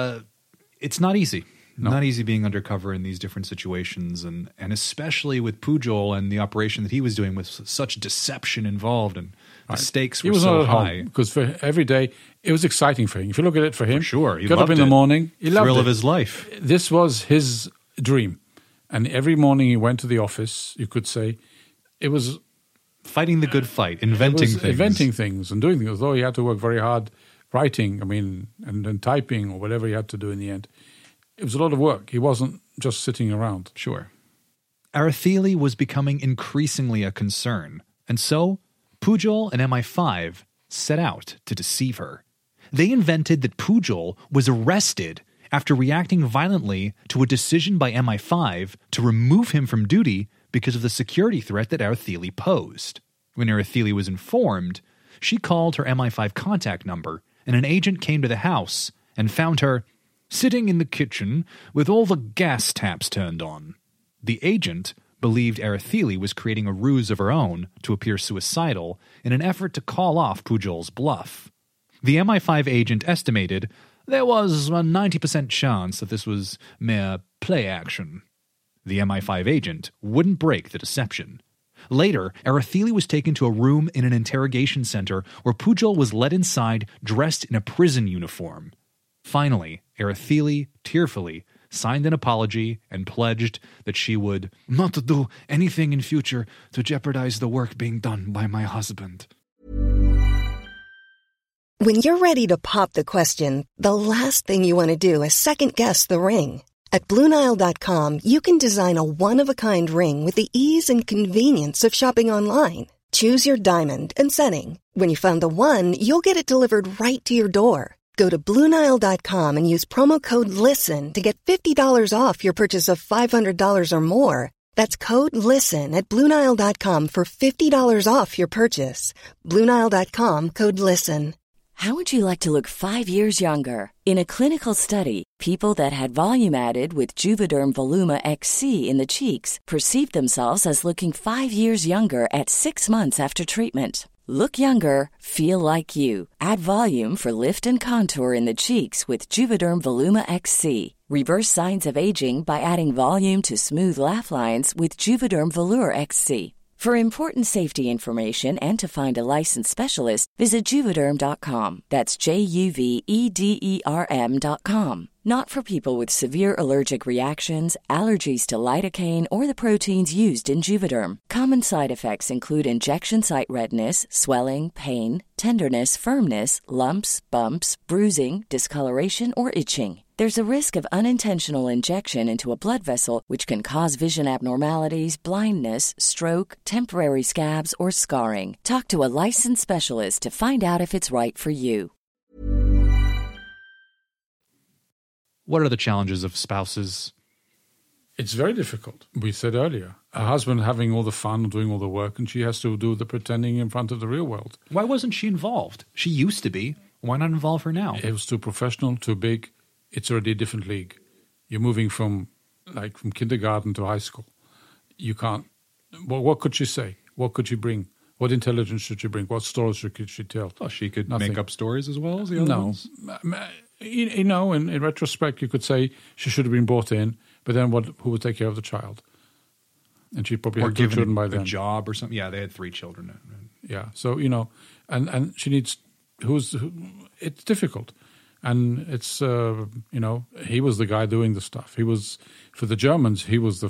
[SPEAKER 4] it's not easy. No. Not easy being undercover in these different situations, and especially with Pujol and the operation that he was doing with such deception involved, and the stakes were so high.
[SPEAKER 5] Because for every day, it was exciting for him. If you look at it for him,
[SPEAKER 4] for sure, he
[SPEAKER 5] got up in the morning, he loved it.
[SPEAKER 4] Thrill of his life.
[SPEAKER 5] This was his dream. And every morning he went to the office, you could say, it was...
[SPEAKER 4] Fighting the good fight, inventing
[SPEAKER 5] things and doing things. Although he had to work very hard writing, and typing or whatever he had to do in the end. It was a lot of work. He wasn't just sitting around.
[SPEAKER 4] Sure. Arathili was becoming increasingly a concern, and so Pujol and MI5 set out to deceive her. They invented that Pujol was arrested after reacting violently to a decision by MI5 to remove him from duty because of the security threat that Arathili posed. When Arathili was informed, she called her MI5 contact number, and an agent came to the house and found her sitting in the kitchen with all the gas taps turned on. The agent believed Arathili was creating a ruse of her own to appear suicidal in an effort to call off Pujol's bluff. The MI5 agent estimated there was a 90% chance that this was mere play action. The MI5 agent wouldn't break the deception. Later, Arathili was taken to a room in an interrogation center where Pujol was led inside dressed in a prison uniform. Finally, Arathili, tearfully, signed an apology and pledged that she would not do anything in future to jeopardize the work being done by my husband.
[SPEAKER 1] When you're ready to pop the question, the last thing you want to do is second-guess the ring. At BlueNile.com, you can design a one-of-a-kind ring with the ease and convenience of shopping online. Choose your diamond and setting. When you find the one, you'll get it delivered right to your door. Go to BlueNile.com and use promo code LISTEN to get $50 off your purchase of $500 or more. That's code LISTEN at BlueNile.com for $50 off your purchase. BlueNile.com, code LISTEN.
[SPEAKER 6] How would you like to look 5 years younger? In a clinical study, people that had volume added with Juvederm Voluma XC in the cheeks perceived themselves as looking 5 years younger at 6 months after treatment. Look younger, feel like you. Add volume for lift and contour in the cheeks with Juvederm Voluma XC. Reverse signs of aging by adding volume to smooth laugh lines with Juvederm Volure XC. For important safety information and to find a licensed specialist, visit Juvederm.com. That's JUVEDERM.com. Not for people with severe allergic reactions, allergies to lidocaine, or the proteins used in Juvederm. Common side effects include injection site redness, swelling, pain, tenderness, firmness, lumps, bumps, bruising, discoloration, or itching. There's a risk of unintentional injection into a blood vessel, which can cause vision abnormalities, blindness, stroke, temporary scabs, or scarring. Talk to a licensed specialist to find out if it's right for you.
[SPEAKER 4] What are the challenges of spouses?
[SPEAKER 5] It's very difficult. We said earlier, a husband having all the fun, doing all the work, and she has to do the pretending in front of the real world.
[SPEAKER 4] Why wasn't she involved? She used to be. Why not involve her now?
[SPEAKER 5] It was too professional, too big. It's already a different league. You're moving from kindergarten to high school. You can't. What could she say? What could she bring? What intelligence should she bring? What stories could she tell?
[SPEAKER 4] Oh, she could
[SPEAKER 5] Nothing.
[SPEAKER 4] make up stories as well as the other ones?
[SPEAKER 5] You know, in retrospect, you could say she should have been brought in, but then who would take care of the child? And she probably had 2 children by then.
[SPEAKER 4] A job or something. Yeah, they had 3 children.
[SPEAKER 5] Yeah, so, you know, and she needs, it's difficult. And it's, you know, he was the guy doing the stuff. He was, for the Germans, he was the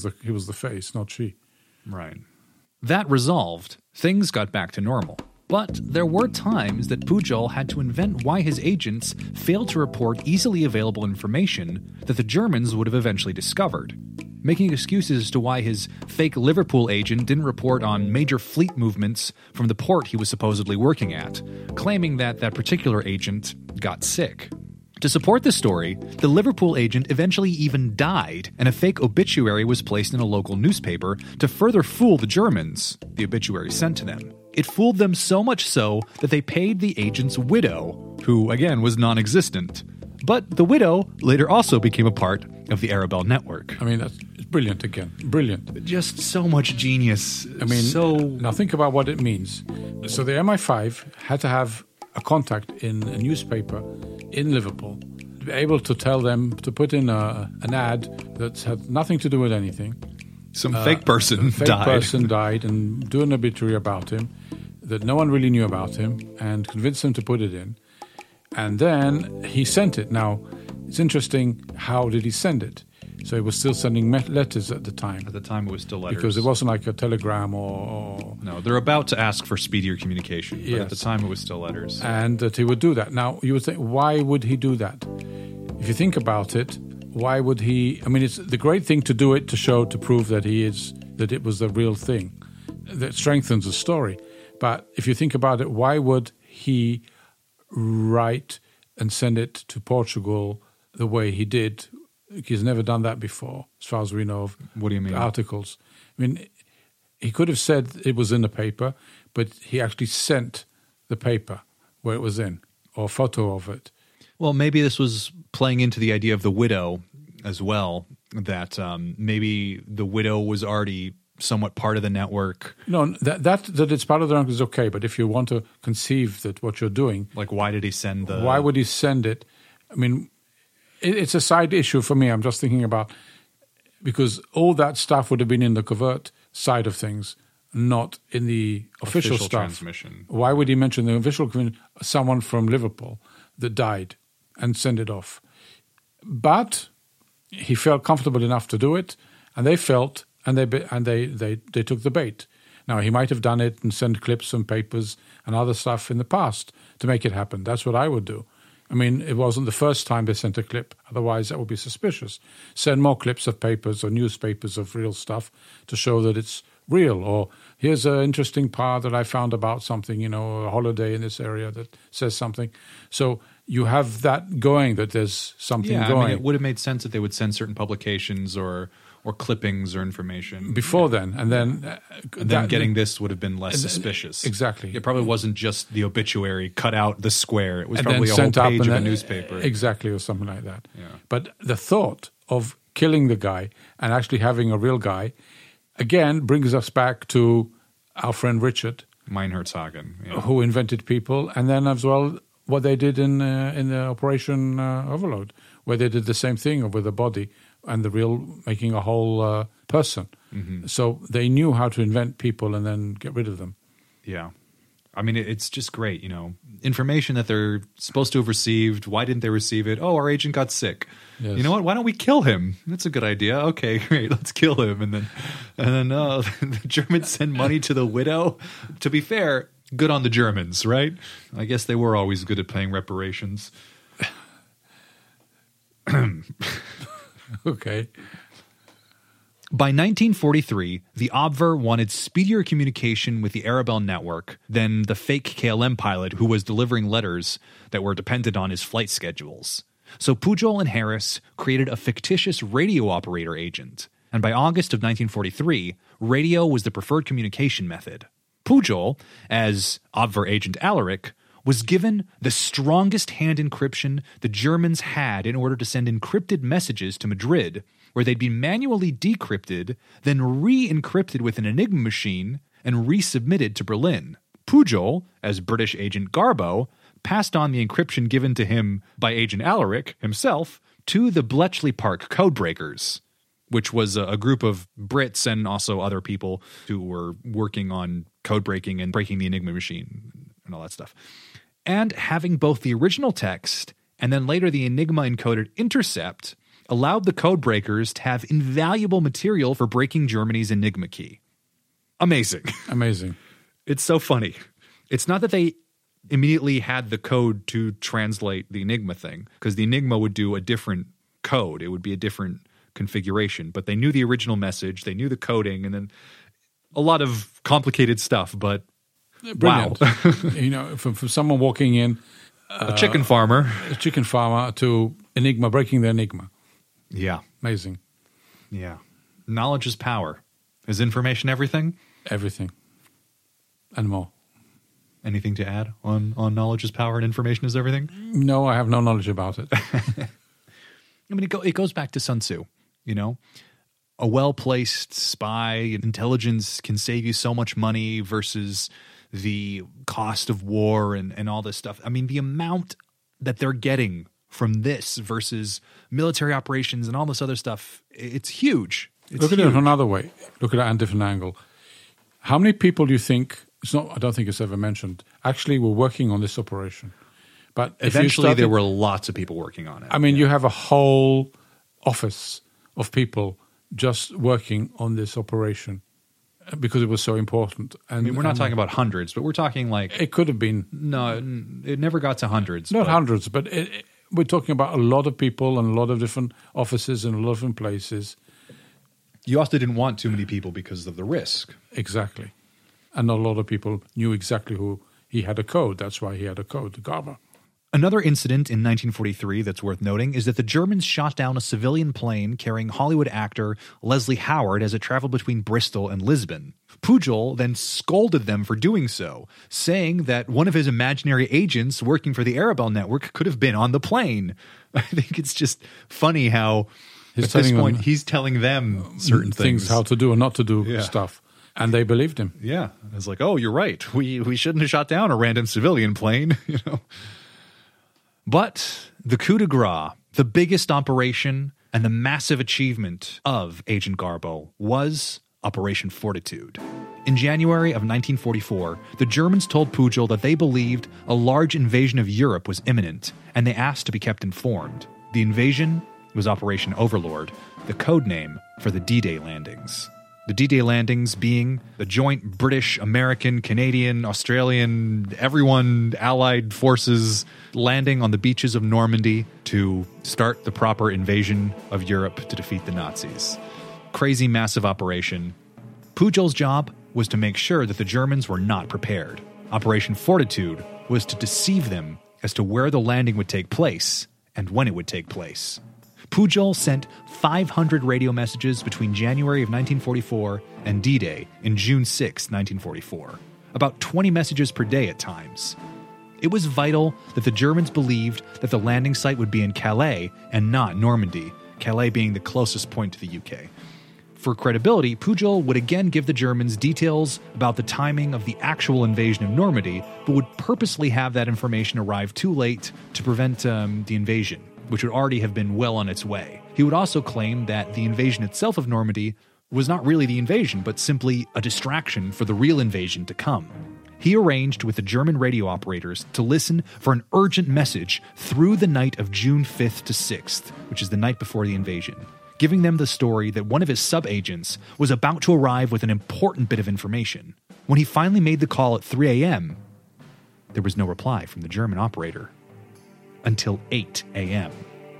[SPEAKER 5] face, not she.
[SPEAKER 4] Right. That resolved, things got back to normal. But there were times that Pujol had to invent why his agents failed to report easily available information that the Germans would have eventually discovered, making excuses as to why his fake Liverpool agent didn't report on major fleet movements from the port he was supposedly working at, claiming that that particular agent got sick. To support the story, the Liverpool agent eventually even died, and a fake obituary was placed in a local newspaper to further fool the Germans, the obituary sent to them. It fooled them so much so that they paid the agent's widow, who, again, was non-existent. But the widow later also became a part of the Arabelle network.
[SPEAKER 5] I mean, it's brilliant again. Brilliant.
[SPEAKER 4] Just so much genius.
[SPEAKER 5] I mean, now think about what it means. So the MI5 had to have a contact in a newspaper in Liverpool, to be able to tell them to put in an ad that had nothing to do with anything.
[SPEAKER 4] Some fake person
[SPEAKER 5] died and do an obituary about him that no one really knew about him and convinced him to put it in. And then he sent it. Now, it's interesting, how did he send it? So he was still sending letters at the time.
[SPEAKER 4] At the time, it was still letters.
[SPEAKER 5] Because it wasn't like a telegram or...
[SPEAKER 4] No, they're about to ask for speedier communication. But
[SPEAKER 5] yes.
[SPEAKER 4] At the time, it was still letters.
[SPEAKER 5] And that he would do that. Now, you would think, why would he do that? If you think about it, why would he... I mean, it's the great thing to do it to prove that that it was the real thing. That strengthens the story. But if you think about it, why would he write and send it to Portugal the way he did? He's never done that before, as far as we know of.
[SPEAKER 4] What do you mean?
[SPEAKER 5] Articles. I mean, he could have said it was in the paper, but he actually sent the paper where it was in, or a photo of it.
[SPEAKER 4] Well, maybe this was playing into the idea of the widow as well, that maybe the widow was already somewhat part of the network.
[SPEAKER 5] No, that it's part of the network is okay, but if you want to conceive that what you're doing...
[SPEAKER 4] Like, why did he send the...
[SPEAKER 5] Why would he send it? I mean, it's a side issue for me. I'm just thinking about... Because all that stuff would have been in the covert side of things, not in the official stuff.
[SPEAKER 4] Transmission.
[SPEAKER 5] Why would he mention the official someone from Liverpool that died and send it off? But he felt comfortable enough to do it, and they felt... And they took the bait. Now, he might have done it and sent clips and papers and other stuff in the past to make it happen. That's what I would do. I mean, it wasn't the first time they sent a clip. Otherwise, that would be suspicious. Send more clips of papers or newspapers of real stuff to show that it's real. Or here's an interesting part that I found about something, a holiday in this area that says something. So you have that going, that there's something going.
[SPEAKER 4] I mean, it would have made sense that they would send certain publications or clippings or information
[SPEAKER 5] before then, and then
[SPEAKER 4] getting this would have been less suspicious.
[SPEAKER 5] Exactly,
[SPEAKER 4] it probably wasn't just the obituary cut out the square. It was
[SPEAKER 5] and
[SPEAKER 4] probably a whole page of a newspaper,
[SPEAKER 5] exactly, or something like that.
[SPEAKER 4] Yeah.
[SPEAKER 5] But the thought of killing the guy and actually having a real guy again brings us back to our friend Richard
[SPEAKER 4] Meinhertshagen,
[SPEAKER 5] who invented people, and then as well what they did in the Operation Overload, where they did the same thing with the body. And the real making a whole person. Mm-hmm. So they knew how to invent people and then get rid of them.
[SPEAKER 4] Yeah. I mean, it's just great, information that they're supposed to have received. Why didn't they receive it? Oh, our agent got sick. Yes. You know what? Why don't we kill him? That's a good idea. Okay, great. Let's kill him. And then the Germans send money to the widow. To be fair, good on the Germans, right? I guess they were always good at paying reparations.
[SPEAKER 5] Okay.
[SPEAKER 4] By 1943, the Abwehr wanted speedier communication with the Arabelle network than the fake KLM pilot who was delivering letters that were dependent on his flight schedules. So Pujol and Harris created a fictitious radio operator agent, and by August of 1943, radio was the preferred communication method. Pujol, as Abwehr agent Alaric, was given the strongest hand encryption the Germans had in order to send encrypted messages to Madrid, where they'd be manually decrypted, then re-encrypted with an Enigma machine, and resubmitted to Berlin. Pujol, as British agent Garbo, passed on the encryption given to him by agent Alaric himself to the Bletchley Park Codebreakers, which was a group of Brits and also other people who were working on code breaking and breaking the Enigma machine and all that stuff. And having both the original text and then later the Enigma encoded intercept allowed the code breakers to have invaluable material for breaking Germany's Enigma key. Amazing.
[SPEAKER 5] Amazing.
[SPEAKER 4] It's so funny. It's not that they immediately had the code to translate the Enigma thing, because the Enigma would do a different code. It would be a different configuration. But they knew the original message, they knew the coding, and then a lot of complicated stuff, but
[SPEAKER 5] brilliant.
[SPEAKER 4] Wow.
[SPEAKER 5] From someone walking in,
[SPEAKER 4] a chicken farmer
[SPEAKER 5] to Enigma, breaking the Enigma.
[SPEAKER 4] Yeah.
[SPEAKER 5] Amazing.
[SPEAKER 4] Yeah. Knowledge is power. Is information everything?
[SPEAKER 5] Everything. And more.
[SPEAKER 4] Anything to add on knowledge is power and information is everything?
[SPEAKER 5] No, I have no knowledge about it.
[SPEAKER 4] I mean, it goes back to Sun Tzu, A well-placed spy, intelligence can save you so much money versus the cost of war and all this stuff. I mean, the amount that they're getting from this versus military operations and all this other stuff, it's huge.
[SPEAKER 5] Look at it another way. Look at it at a different angle. How many people do you think, I don't think it's ever mentioned, actually were working on this operation? But
[SPEAKER 4] eventually there were lots of people working on it.
[SPEAKER 5] I mean, you have a whole office of people just working on this operation because it was so important. And,
[SPEAKER 4] I mean, we're not talking about hundreds, but we're talking like...
[SPEAKER 5] It could have been...
[SPEAKER 4] No, it never got to hundreds.
[SPEAKER 5] Not hundreds, but we're talking about a lot of people and a lot of different offices in a lot of different places.
[SPEAKER 4] You also didn't want too many people because of the risk.
[SPEAKER 5] Exactly. And a lot of people knew exactly who he had a code. That's why he had a code, the Garbo.
[SPEAKER 4] Another incident in 1943 that's worth noting is that the Germans shot down a civilian plane carrying Hollywood actor Leslie Howard as it traveled between Bristol and Lisbon. Pujol then scolded them for doing so, saying that one of his imaginary agents working for the Arabelle network could have been on the plane. I think it's just funny how
[SPEAKER 5] He's
[SPEAKER 4] At this
[SPEAKER 5] telling
[SPEAKER 4] point,
[SPEAKER 5] them
[SPEAKER 4] he's telling them certain things.
[SPEAKER 5] how to do and not to do
[SPEAKER 4] Yeah.
[SPEAKER 5] stuff. And they believed him.
[SPEAKER 4] Yeah. It's like, oh, you're right. We shouldn't have shot down a random civilian plane, you know. But the coup de grace, the biggest operation and the massive achievement of Agent Garbo was Operation Fortitude. In January of 1944, the Germans told Pujol that they believed a large invasion of Europe was imminent, and they asked to be kept informed. The invasion was Operation Overlord, the code name for the D-Day landings. The D-Day landings being the joint British, American, Canadian, Australian, everyone, allied forces landing on the beaches of Normandy to start the proper invasion of Europe to defeat the Nazis. Crazy, massive operation. Pujol's job was to make sure that the Germans were not prepared. Operation Fortitude was to deceive them as to where the landing would take place and when it would take place. Pujol sent 500 radio messages between January of 1944 and D-Day in June 6, 1944. About 20 messages per day at times. It was vital that the Germans believed that the landing site would be in Calais and not Normandy, Calais being the closest point to the UK. For credibility, Pujol would again give the Germans details about the timing of the actual invasion of Normandy, but would purposely have that information arrive too late to prevent the invasion, which would already have been well on its way. He would also claim that the invasion itself of Normandy was not really the invasion, but simply a distraction for the real invasion to come. He arranged with the German radio operators to listen for an urgent message through the night of June 5th to 6th, which is the night before the invasion, giving them the story that one of his sub-agents was about to arrive with an important bit of information. When he finally made the call at 3 a.m., there was no reply from the German operator. Until 8 a.m.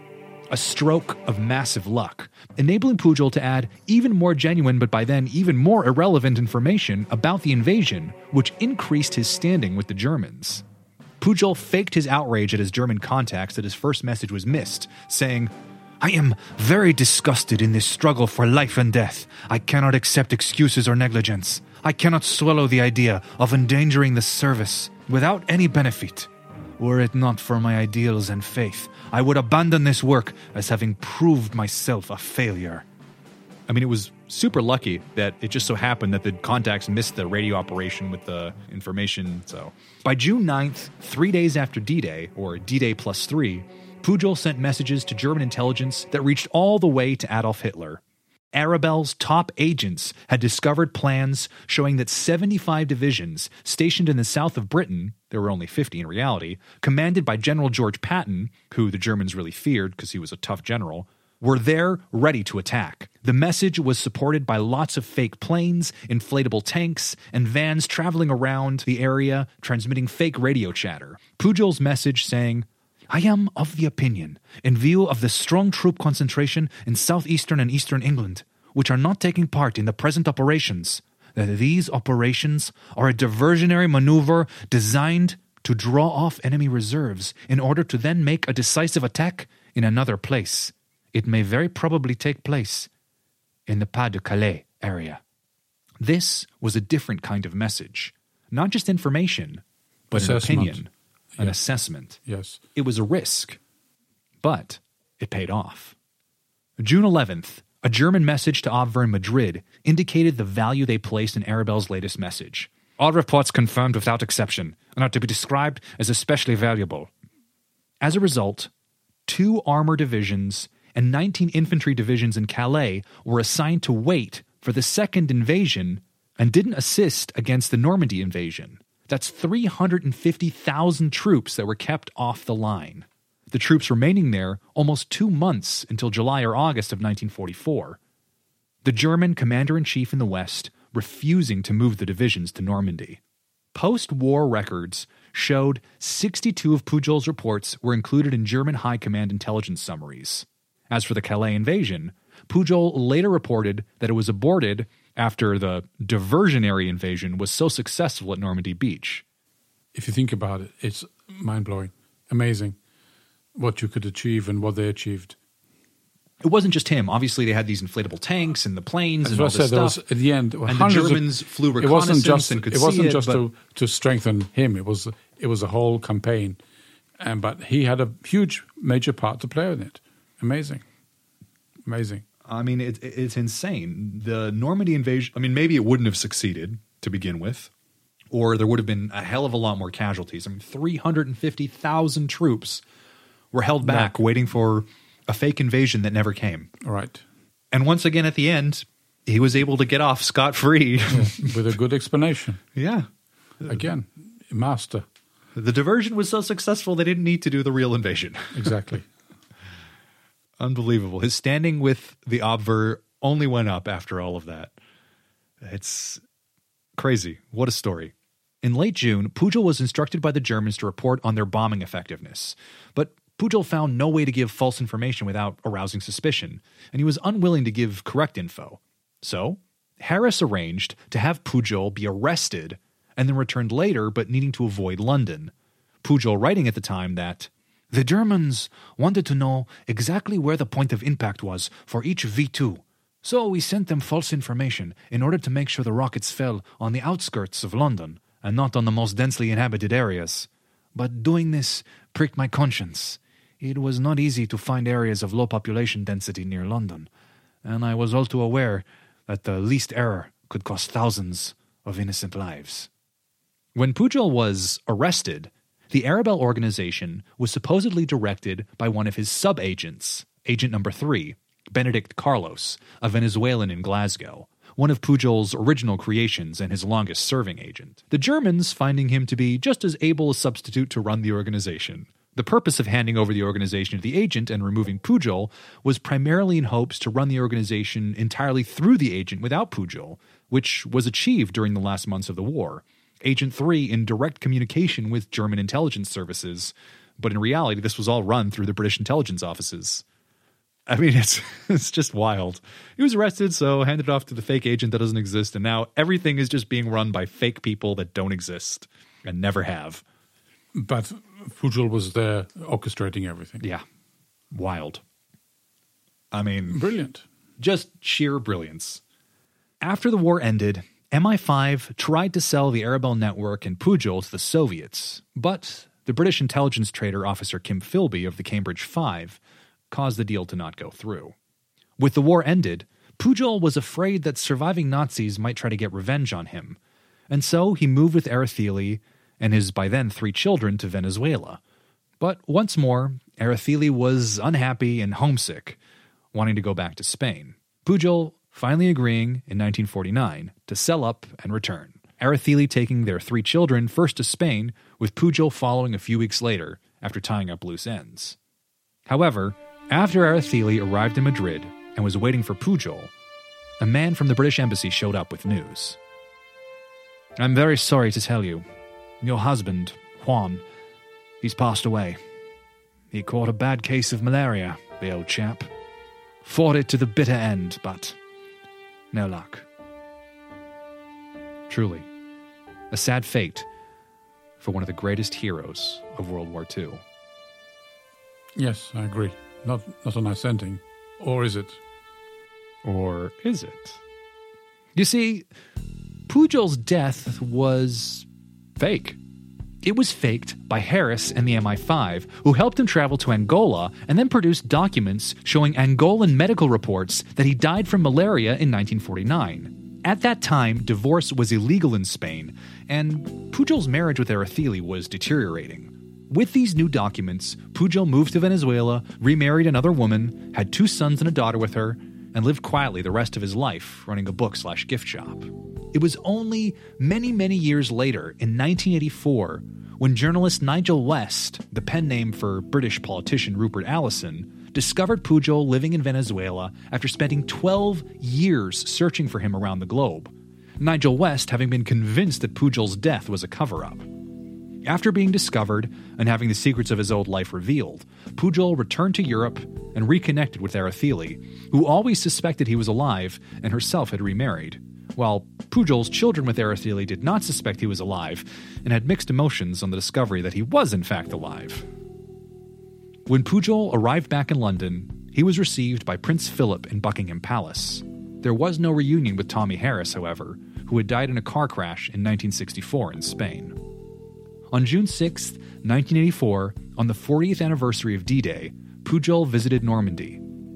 [SPEAKER 4] A stroke of massive luck, enabling Pujol to add even more genuine but by then even more irrelevant information about the invasion, which increased his standing with the Germans. Pujol faked his outrage at his German contacts that his first message was missed, saying, "I am very disgusted in this struggle for life and death. I cannot accept excuses or negligence. I cannot swallow the idea of endangering the service without any benefit. Were it not for my ideals and faith, I would abandon this work as having proved myself a failure." I mean, it was super lucky that it just so happened that the contacts missed the radio operation with the information. So, by June 9th, 3 days after D-Day, or D-Day plus 3, Pujol sent messages to German intelligence that reached all the way to Adolf Hitler. Arabelle's top agents had discovered plans showing that 75 divisions stationed in the south of Britain, there were only 50 in reality, commanded by General George Patton, who the Germans really feared because he was a tough general, were there ready to attack. The message was supported by lots of fake planes, inflatable tanks, and vans traveling around the area transmitting fake radio chatter. Pujol's message saying, "I am of the opinion, in view of the strong troop concentration in southeastern and eastern England, which are not taking part in the present operations, that these operations are a diversionary maneuver designed to draw off enemy reserves in order to then make a decisive attack in another place. It may very probably take place in the Pas-de-Calais area." This was a different kind of message. Not just information, but an opinion. An assessment.
[SPEAKER 5] Yes.
[SPEAKER 4] It was a risk, but it paid off. June 11th, a German message to Abwehr in Madrid indicated the value they placed in Arabelle's latest message. "All reports confirmed without exception and are to be described as especially valuable." As a result, 2 armor divisions and 19 infantry divisions in Calais were assigned to wait for the second invasion and didn't assist against the Normandy invasion. That's 350,000 troops that were kept off the line. The troops remaining there almost 2 months until July or August of 1944. The German commander-in-chief in the West refusing to move the divisions to Normandy. Post-war records showed 62 of Pujol's reports were included in German high command intelligence summaries. As for the Calais invasion, Pujol later reported that it was aborted after the diversionary invasion was so successful at Normandy Beach.
[SPEAKER 5] If you think about it, it's mind-blowing, amazing what you could achieve and what they achieved.
[SPEAKER 4] It wasn't just him. Obviously, they had these inflatable tanks and the planes and all this stuff.
[SPEAKER 5] There was, at the end,
[SPEAKER 4] and the Germans flew reconnaissance and could see it.
[SPEAKER 5] It wasn't just to strengthen him. It was a whole campaign. But he had a huge, major part to play in it. Amazing. Amazing.
[SPEAKER 7] I mean, it's insane. The Normandy invasion, I mean, maybe it wouldn't have succeeded to begin with, or there would have been a hell of a lot more casualties. I mean, 350,000 troops were held back waiting for a fake invasion that never came.
[SPEAKER 5] Right.
[SPEAKER 7] And once again, at the end, he was able to get off scot-free.
[SPEAKER 5] With a good explanation.
[SPEAKER 7] Yeah.
[SPEAKER 5] Again, master.
[SPEAKER 7] The diversion was so successful they didn't need to do the real invasion.
[SPEAKER 5] Exactly.
[SPEAKER 7] Unbelievable. His standing with the Abwehr only went up after all of that. It's crazy. What a story. In late June, Pujol was instructed by the Germans to report on their bombing effectiveness. But Pujol found no way to give false information without arousing suspicion, and he was unwilling to give correct info. So, Harris arranged to have Pujol be arrested and then returned later, but needing to avoid London. Pujol writing at the time that, "The Germans wanted to know exactly where the point of impact was for each V2, so we sent them false information in order to make sure the rockets fell on the outskirts of London and not on the most densely inhabited areas. But doing this pricked my conscience. It was not easy to find areas of low population density near London, and I was all too aware that the least error could cost thousands of innocent lives." When Pujol was arrested, the Arabelle organization was supposedly directed by one of his sub-agents, Agent Number 3, Benedict Carlos, a Venezuelan in Glasgow, one of Pujol's original creations and his longest-serving agent. The Germans finding him to be just as able a substitute to run the organization. The purpose of handing over the organization to the agent and removing Pujol was primarily in hopes to run the organization entirely through the agent without Pujol, which was achieved during the last months of the war. Agent 3 in direct communication with German intelligence services, but in reality this was all run through the British intelligence offices. I mean, it's just wild. He was arrested, so handed off to the fake agent that doesn't exist, and now everything is just being run by fake people that don't exist and never have.
[SPEAKER 5] But Pujol was there orchestrating everything.
[SPEAKER 7] Yeah. Wild. I mean,
[SPEAKER 5] Brilliant.
[SPEAKER 7] Just sheer brilliance. After the war ended, MI5 tried to sell the Arabelle network and Pujol to the Soviets, but the British intelligence trader Officer Kim Philby of the Cambridge Five caused the deal to not go through. With the war ended, Pujol was afraid that surviving Nazis might try to get revenge on him, and so he moved with Araceli and his by then 3 children to Venezuela. But once more, Araceli was unhappy and homesick, wanting to go back to Spain. Pujol finally agreeing in 1949 to sell up and return. Araceli taking their 3 children first to Spain, with Pujol following a few weeks later after tying up loose ends. However, after Araceli arrived in Madrid and was waiting for Pujol, a man from the British embassy showed up with news. "I'm very sorry to tell you. Your husband, Juan, he's passed away. He caught a bad case of malaria, the old chap. Fought it to the bitter end, but no luck." Truly, a sad fate for one of the greatest heroes of World War II.
[SPEAKER 5] Yes, I agree. Not a nice ending. Or is it?
[SPEAKER 7] Or is it? You see, Pujol's death was fake. It was faked by Harris and the MI5, who helped him travel to Angola and then produced documents showing Angolan medical reports that he died from malaria in 1949. At that time, divorce was illegal in Spain, and Pujol's marriage with Araceli was deteriorating. With these new documents, Pujol moved to Venezuela, remarried another woman, had 2 sons and a daughter with her, and lived quietly the rest of his life running a book/gift shop. It was only many, many years later, in 1984, when journalist Nigel West, the pen name for British politician Rupert Allison, discovered Pujol living in Venezuela after spending 12 years searching for him around the globe. Nigel West having been convinced that Pujol's death was a cover-up. After being discovered and having the secrets of his old life revealed, Pujol returned to Europe and reconnected with Araceli, who always suspected he was alive and herself had remarried, while Pujol's children with Araceli did not suspect he was alive and had mixed emotions on the discovery that he was in fact alive. When Pujol arrived back in London, he was received by Prince Philip in Buckingham Palace. There was no reunion with Tommy Harris, however, who had died in a car crash in 1964 in Spain. On June 6, 1984, on the 40th anniversary of D-Day, Pujol visited Normandy.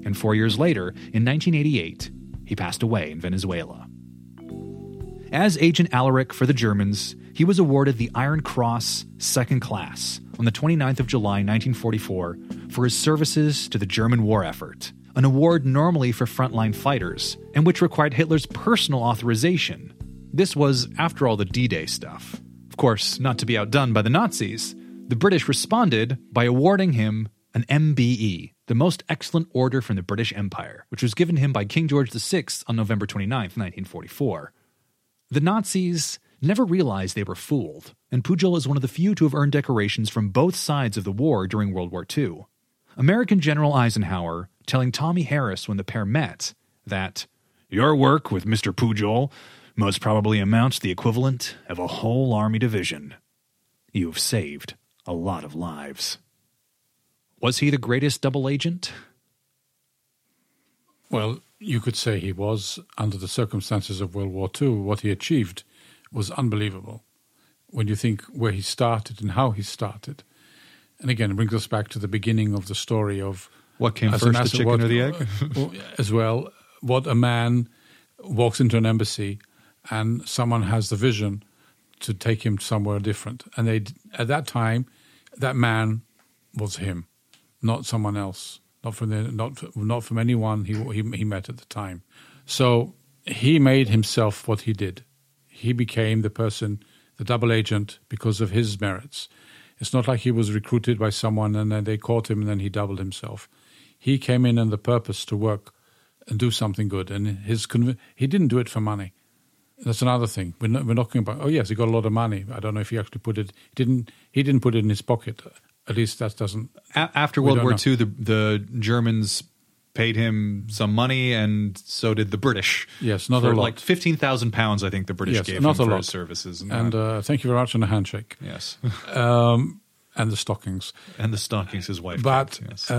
[SPEAKER 7] And 4 years later, in 1988, he passed away in Venezuela. As Agent Alaric for the Germans, he was awarded the Iron Cross Second Class on the 29th of July 1944 for his services to the German war effort, an award normally for frontline fighters, and which required Hitler's personal authorization. This was, after all, the D-Day stuff. Of course, not to be outdone by the Nazis, the British responded by awarding him an MBE, the Most Excellent Order from the British Empire, which was given him by King George VI on November 29th, 1944. The Nazis never realized they were fooled, and Pujol is one of the few to have earned decorations from both sides of the war during World War II. American General Eisenhower telling Tommy Harris when the pair met that, "Your work with Mr. Pujol most probably amounts to the equivalent of a whole army division. You have saved a lot of lives." Was he the greatest double agent?
[SPEAKER 5] Well, you could say he was. Under the circumstances of World War II, what he achieved was unbelievable. When you think where he started and how he started. And again, it brings us back to the beginning of the story of...
[SPEAKER 7] What came first, the chicken or the egg?
[SPEAKER 5] As well, what a man walks into an embassy and someone has the vision to take him somewhere different. And at that time, that man was him, not someone else. Not from anyone he met at the time. So he made himself what he did. He became the person, the double agent, because of his merits. It's not like he was recruited by someone and then they caught him and then he doubled himself. He came in on the purpose to work and do something good. And he didn't do it for money. That's another thing. We're not talking about, oh yes, he got a lot of money. I don't know if he actually put it, he didn't put it in his pocket. At least that doesn't...
[SPEAKER 7] After World War II, the Germans paid him some money, and so did the British.
[SPEAKER 5] Yes, not a lot.
[SPEAKER 7] Like £15,000, I think the British gave him for his services.
[SPEAKER 5] And thank you very much, and a handshake.
[SPEAKER 7] Yes.
[SPEAKER 5] And the stockings.
[SPEAKER 7] And the stockings his wife
[SPEAKER 5] But
[SPEAKER 7] kept, yes.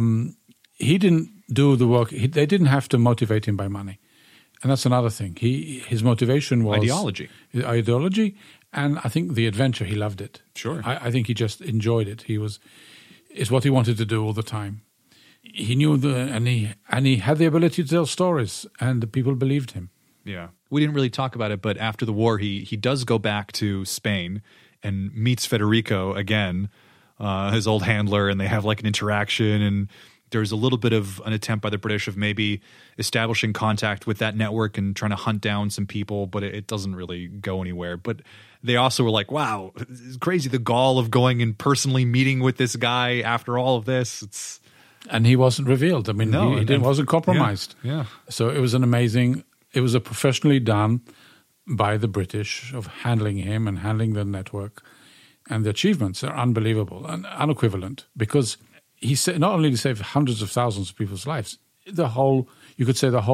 [SPEAKER 5] He didn't do the work. They didn't have to motivate him by money. And that's another thing. His motivation was... Ideology. And I think the adventure, he loved it.
[SPEAKER 7] Sure.
[SPEAKER 5] I think he just enjoyed it. It's what he wanted to do all the time. He knew and he had the ability to tell stories, and the people believed him.
[SPEAKER 7] Yeah. We didn't really talk about it, but after the war, he does go back to Spain and meets Federico again, his old handler, and they have like an interaction, and there's a little bit of an attempt by the British of maybe establishing contact with that network and trying to hunt down some people, but it doesn't really go anywhere. But they also were like, wow, it's crazy, the gall of going and personally meeting with this guy after all of this.
[SPEAKER 5] And he wasn't revealed. I mean, he wasn't compromised.
[SPEAKER 7] Yeah.
[SPEAKER 5] So it was it was a professionally done by the British of handling him and handling the network. And the achievements are unbelievable and unequivalent, because he not only did he save hundreds of thousands of people's lives, you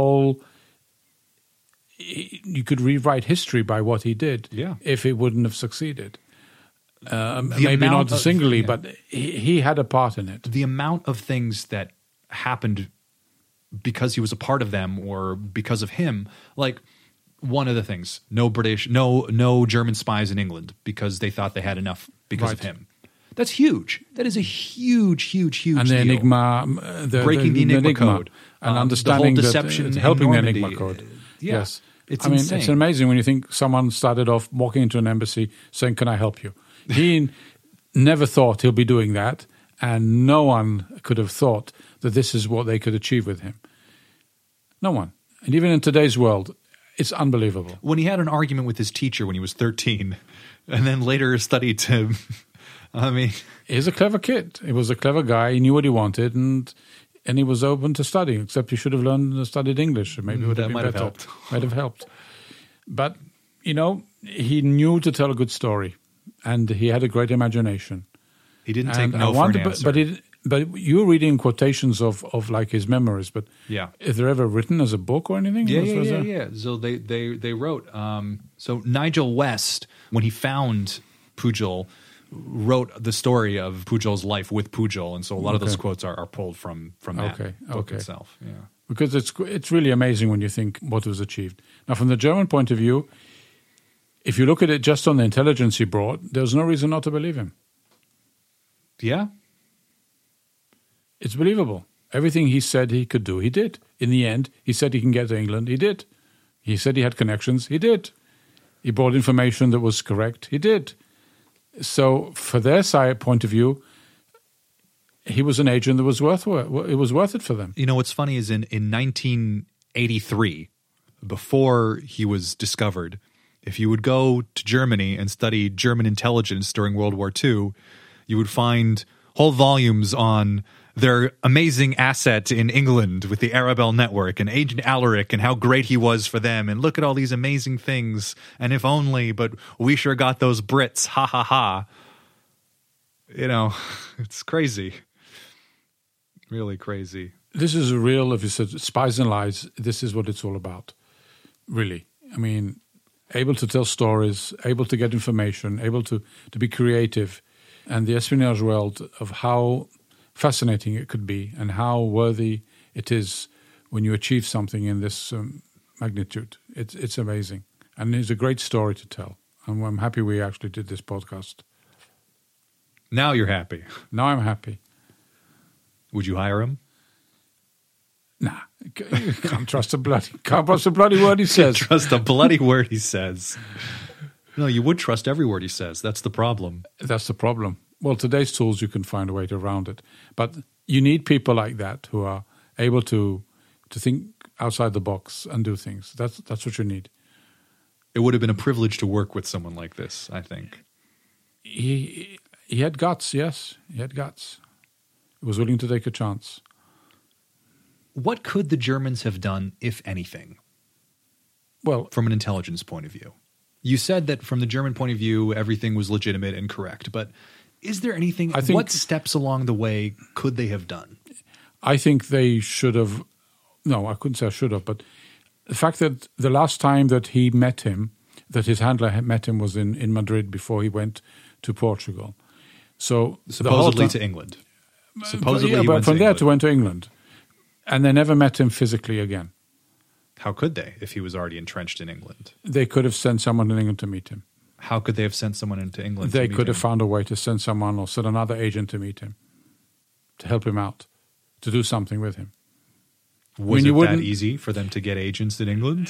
[SPEAKER 5] could rewrite history by what he did if it wouldn't have succeeded. Maybe not singly, but he had a part in it.
[SPEAKER 7] The amount of things that happened because he was a part of them or because of him, like one of the things, no German spies in England because they thought they had enough because of him. That's huge. That is a huge
[SPEAKER 5] and
[SPEAKER 7] deal.
[SPEAKER 5] The Enigma,
[SPEAKER 7] breaking the Enigma code,
[SPEAKER 5] and understanding
[SPEAKER 7] the whole deception,
[SPEAKER 5] helping the Enigma code.
[SPEAKER 7] Yeah.
[SPEAKER 5] Yes,
[SPEAKER 7] it's insane.
[SPEAKER 5] It's amazing when you think someone started off walking into an embassy saying, "Can I help you?" He never thought he'll be doing that, and no one could have thought that this is what they could achieve with him. No one, and even in today's world, it's unbelievable.
[SPEAKER 7] When he had an argument with his teacher when he was 13, and then later studied to. I mean,
[SPEAKER 5] he's a clever kid. He was a clever guy. He knew what he wanted, and he was open to studying. Except he should have studied English. Maybe it would have been better.
[SPEAKER 7] Helped.
[SPEAKER 5] Might have helped. But he knew to tell a good story, and he had a great imagination.
[SPEAKER 7] He didn't take no for an answer.
[SPEAKER 5] But you're reading quotations of like his memories. But is there ever written as a book or anything?
[SPEAKER 7] Yeah. So they wrote. So Nigel West, when he found Pujol, wrote the story of Pujol's life with Pujol, and so a lot of those quotes are pulled from that book itself. Yeah,
[SPEAKER 5] because it's really amazing when you think what was achieved. Now, from the German point of view, if you look at it just on the intelligence he brought, there's no reason not to believe him.
[SPEAKER 7] Yeah,
[SPEAKER 5] it's believable. Everything he said he could do, he did. In the end, he said he can get to England, he did. He said he had connections, he did. He brought information that was correct, he did. So for their side point of view, he was an agent that was worth it for them.
[SPEAKER 7] You know, what's funny is in 1983, before he was discovered, if you would go to Germany and study German intelligence during World War II, you would find whole volumes on their amazing asset in England with the Arabelle network and Agent Alaric and how great he was for them. And look at all these amazing things. And if only, but we sure got those Brits. Ha, ha, ha. You know, it's crazy. Really crazy.
[SPEAKER 5] This is a real, if you said Spies and Lies, this is what it's all about. Really. I mean, able to tell stories, able to get information, able to be creative. And the espionage world of how fascinating it could be and how worthy it is when you achieve something in this magnitude. It's amazing. And it's a great story to tell. And I'm happy we actually did this podcast.
[SPEAKER 7] Now you're happy.
[SPEAKER 5] Now I'm happy.
[SPEAKER 7] Would you hire him?
[SPEAKER 5] Nah, you can't trust a bloody word he says.
[SPEAKER 7] Trust a bloody word he says. No, you would trust every word he says. That's the problem.
[SPEAKER 5] That's the problem. Well, today's tools, you can find a way around it. But you need people like that who are able to think outside the box and do things. That's what you need.
[SPEAKER 7] It would have been a privilege to work with someone like this, I think.
[SPEAKER 5] He had guts, yes. He had guts. He was willing to take a chance.
[SPEAKER 7] What could the Germans have done, if anything? Well, from an intelligence point of view. You said that from the German point of view, everything was legitimate and correct. But is there anything, what steps along the way could they have done?
[SPEAKER 5] I think they should have, no, I couldn't say I should have, but the fact that the last time that he met him, that his handler had met him was in Madrid before he went to Portugal. So
[SPEAKER 7] supposedly to England. Supposedly
[SPEAKER 5] yeah, but from there to went to England. And they never met him physically again.
[SPEAKER 7] How could they if he was already entrenched in England?
[SPEAKER 5] They could have sent someone in England to meet him.
[SPEAKER 7] How could they have sent someone into England
[SPEAKER 5] They could have found a way to send someone or send another agent to meet him, to help him out, to do something with him.
[SPEAKER 7] Was it that easy for them to get agents in England?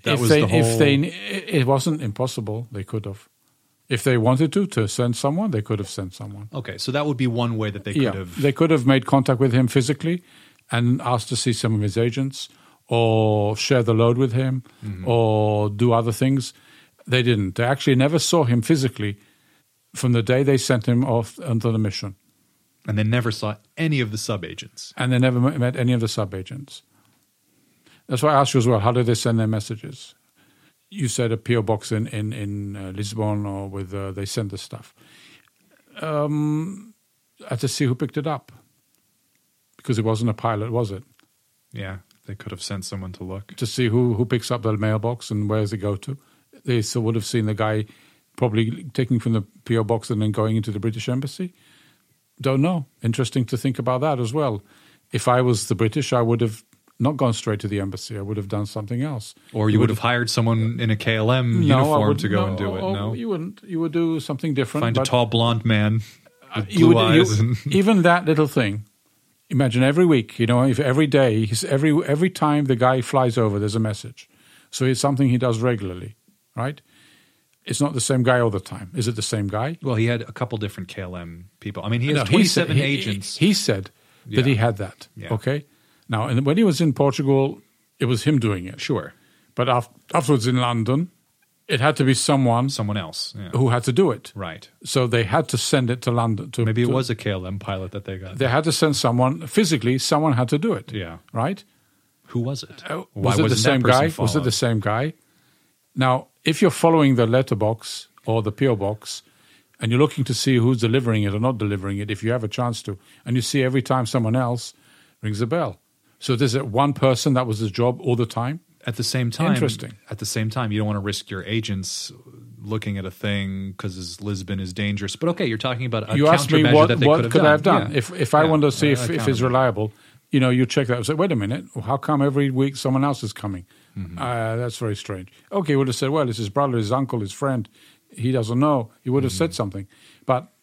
[SPEAKER 5] It wasn't impossible. They could have. If they wanted to send someone, they could have sent someone.
[SPEAKER 7] Okay, so that would be one way that they could have...
[SPEAKER 5] They could have made contact with him physically and asked to see some of his agents or share the load with him or do other things. They didn't. They actually never saw him physically from the day they sent him off onto the mission.
[SPEAKER 7] And they never saw any of the sub-agents.
[SPEAKER 5] And they never met any of the sub-agents. That's why I asked you as well, how did they send their messages? You said a PO box in Lisbon or with they sent the stuff. I had to see who picked it up. Because it wasn't a pilot, was it?
[SPEAKER 7] Yeah, they could have sent someone to look.
[SPEAKER 5] To see who picks up the mailbox and where does it go to. They still would have seen the guy probably taking from the PO box and then going into the British Embassy. Don't know. Interesting to think about that as well. If I was the British, I would have not gone straight to the embassy. I would have done something else.
[SPEAKER 7] Or you would have hired someone in a KLM uniform to go and do it. No,
[SPEAKER 5] you wouldn't. You would do something different.
[SPEAKER 7] Find a tall blonde man with blue eyes.
[SPEAKER 5] Even that little thing. Imagine every week, if every day, every time the guy flies over, there's a message. So it's something he does regularly, right? It's not the same guy all the time. Is it the same guy?
[SPEAKER 7] Well, he had a couple different KLM people. I mean, he has 27 agents.
[SPEAKER 5] He said that he had that, okay? Now, and when he was in Portugal, it was him doing it.
[SPEAKER 7] Sure.
[SPEAKER 5] But afterwards in London, it had to be someone
[SPEAKER 7] else
[SPEAKER 5] who had to do it.
[SPEAKER 7] Right.
[SPEAKER 5] So they had to send it to London.
[SPEAKER 7] Maybe it was a KLM pilot that they got.
[SPEAKER 5] They had to send someone, physically, someone had to do it.
[SPEAKER 7] Yeah.
[SPEAKER 5] Right?
[SPEAKER 7] Who was it?
[SPEAKER 5] Was it the same guy? Was it the same guy? Now, if you're following the letterbox or the PO box and you're looking to see who's delivering it or not delivering it, if you have a chance to, and you see every time someone else rings a bell. So there's one person that was his job all the time?
[SPEAKER 7] At the same time,
[SPEAKER 5] interesting.
[SPEAKER 7] At the same time, you don't want to risk your agents looking at a thing because Lisbon is dangerous. But okay, you're talking about a countermeasure
[SPEAKER 5] that they could have done.
[SPEAKER 7] What could
[SPEAKER 5] I have done? Yeah. If I wanted to see if it's reliable, you check that and say, wait a minute, how come every week someone else is coming? That's very strange. Okay, he would have said, well, it's his brother, his uncle, his friend. He doesn't know. He would have said something. But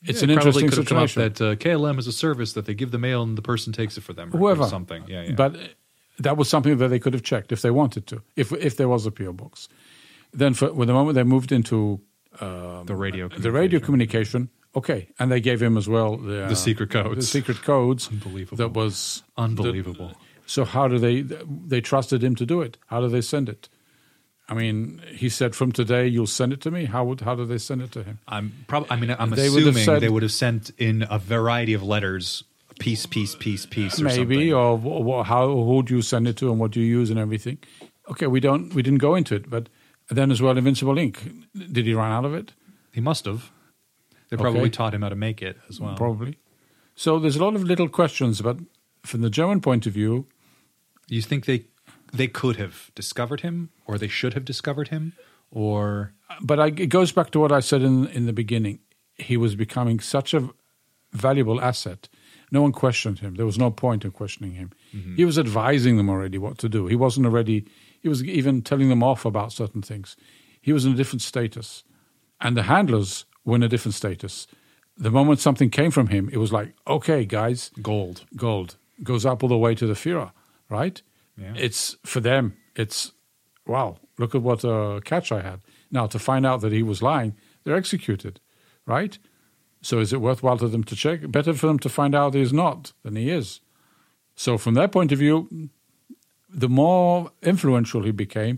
[SPEAKER 5] It's
[SPEAKER 7] Yeah,
[SPEAKER 5] an
[SPEAKER 7] it
[SPEAKER 5] interesting
[SPEAKER 7] probably could have
[SPEAKER 5] situation.
[SPEAKER 7] come up that KLM is a service that they give the mail and the person takes it for them, or
[SPEAKER 5] Whoever.
[SPEAKER 7] something. Yeah.
[SPEAKER 5] But that was something that they could have checked if they wanted to, if there was a PO box. Then, with the moment they moved into
[SPEAKER 7] the radio
[SPEAKER 5] communication, okay, and they gave him as well
[SPEAKER 7] the secret codes.
[SPEAKER 5] The secret codes.
[SPEAKER 7] Unbelievable.
[SPEAKER 5] That was
[SPEAKER 7] unbelievable.
[SPEAKER 5] So how do they trusted him to do it? How do they send it? I mean, he said, "From today, you'll send it to me." How do they send it to him?
[SPEAKER 7] I'm
[SPEAKER 5] They would have
[SPEAKER 7] assuming
[SPEAKER 5] said-
[SPEAKER 7] they would have sent in a variety of letters, piece, or
[SPEAKER 5] Maybe,
[SPEAKER 7] something.
[SPEAKER 5] or who do you send it to, and what do you use, and everything. Okay, we didn't go into it, but then as well, Invincible Ink. Did he run out of it?
[SPEAKER 7] He must have. They probably
[SPEAKER 5] Okay.
[SPEAKER 7] taught him how to make it as well.
[SPEAKER 5] Probably. So there's a lot of little questions, but from the German point of view,
[SPEAKER 7] You think they could have discovered him, or they should have discovered him, or
[SPEAKER 5] but it goes back to what I said in the beginning. He was becoming such a valuable asset. No one questioned him. There was no point in questioning him. He was advising them already what to do. He wasn't already. He was even telling them off about certain things. He was in a different status, and the handlers were in a different status. The moment something came from him, it was like, okay, guys,
[SPEAKER 7] gold?
[SPEAKER 5] goes up all the way to the Führer, right?
[SPEAKER 7] Yeah.
[SPEAKER 5] It's for them. It's wow. Look at what a catch I had. Now to find out that he was lying, they're executed, right? So is it worthwhile to them to check? Better for them to find out he's not than he is. So from their point of view, the more influential he became,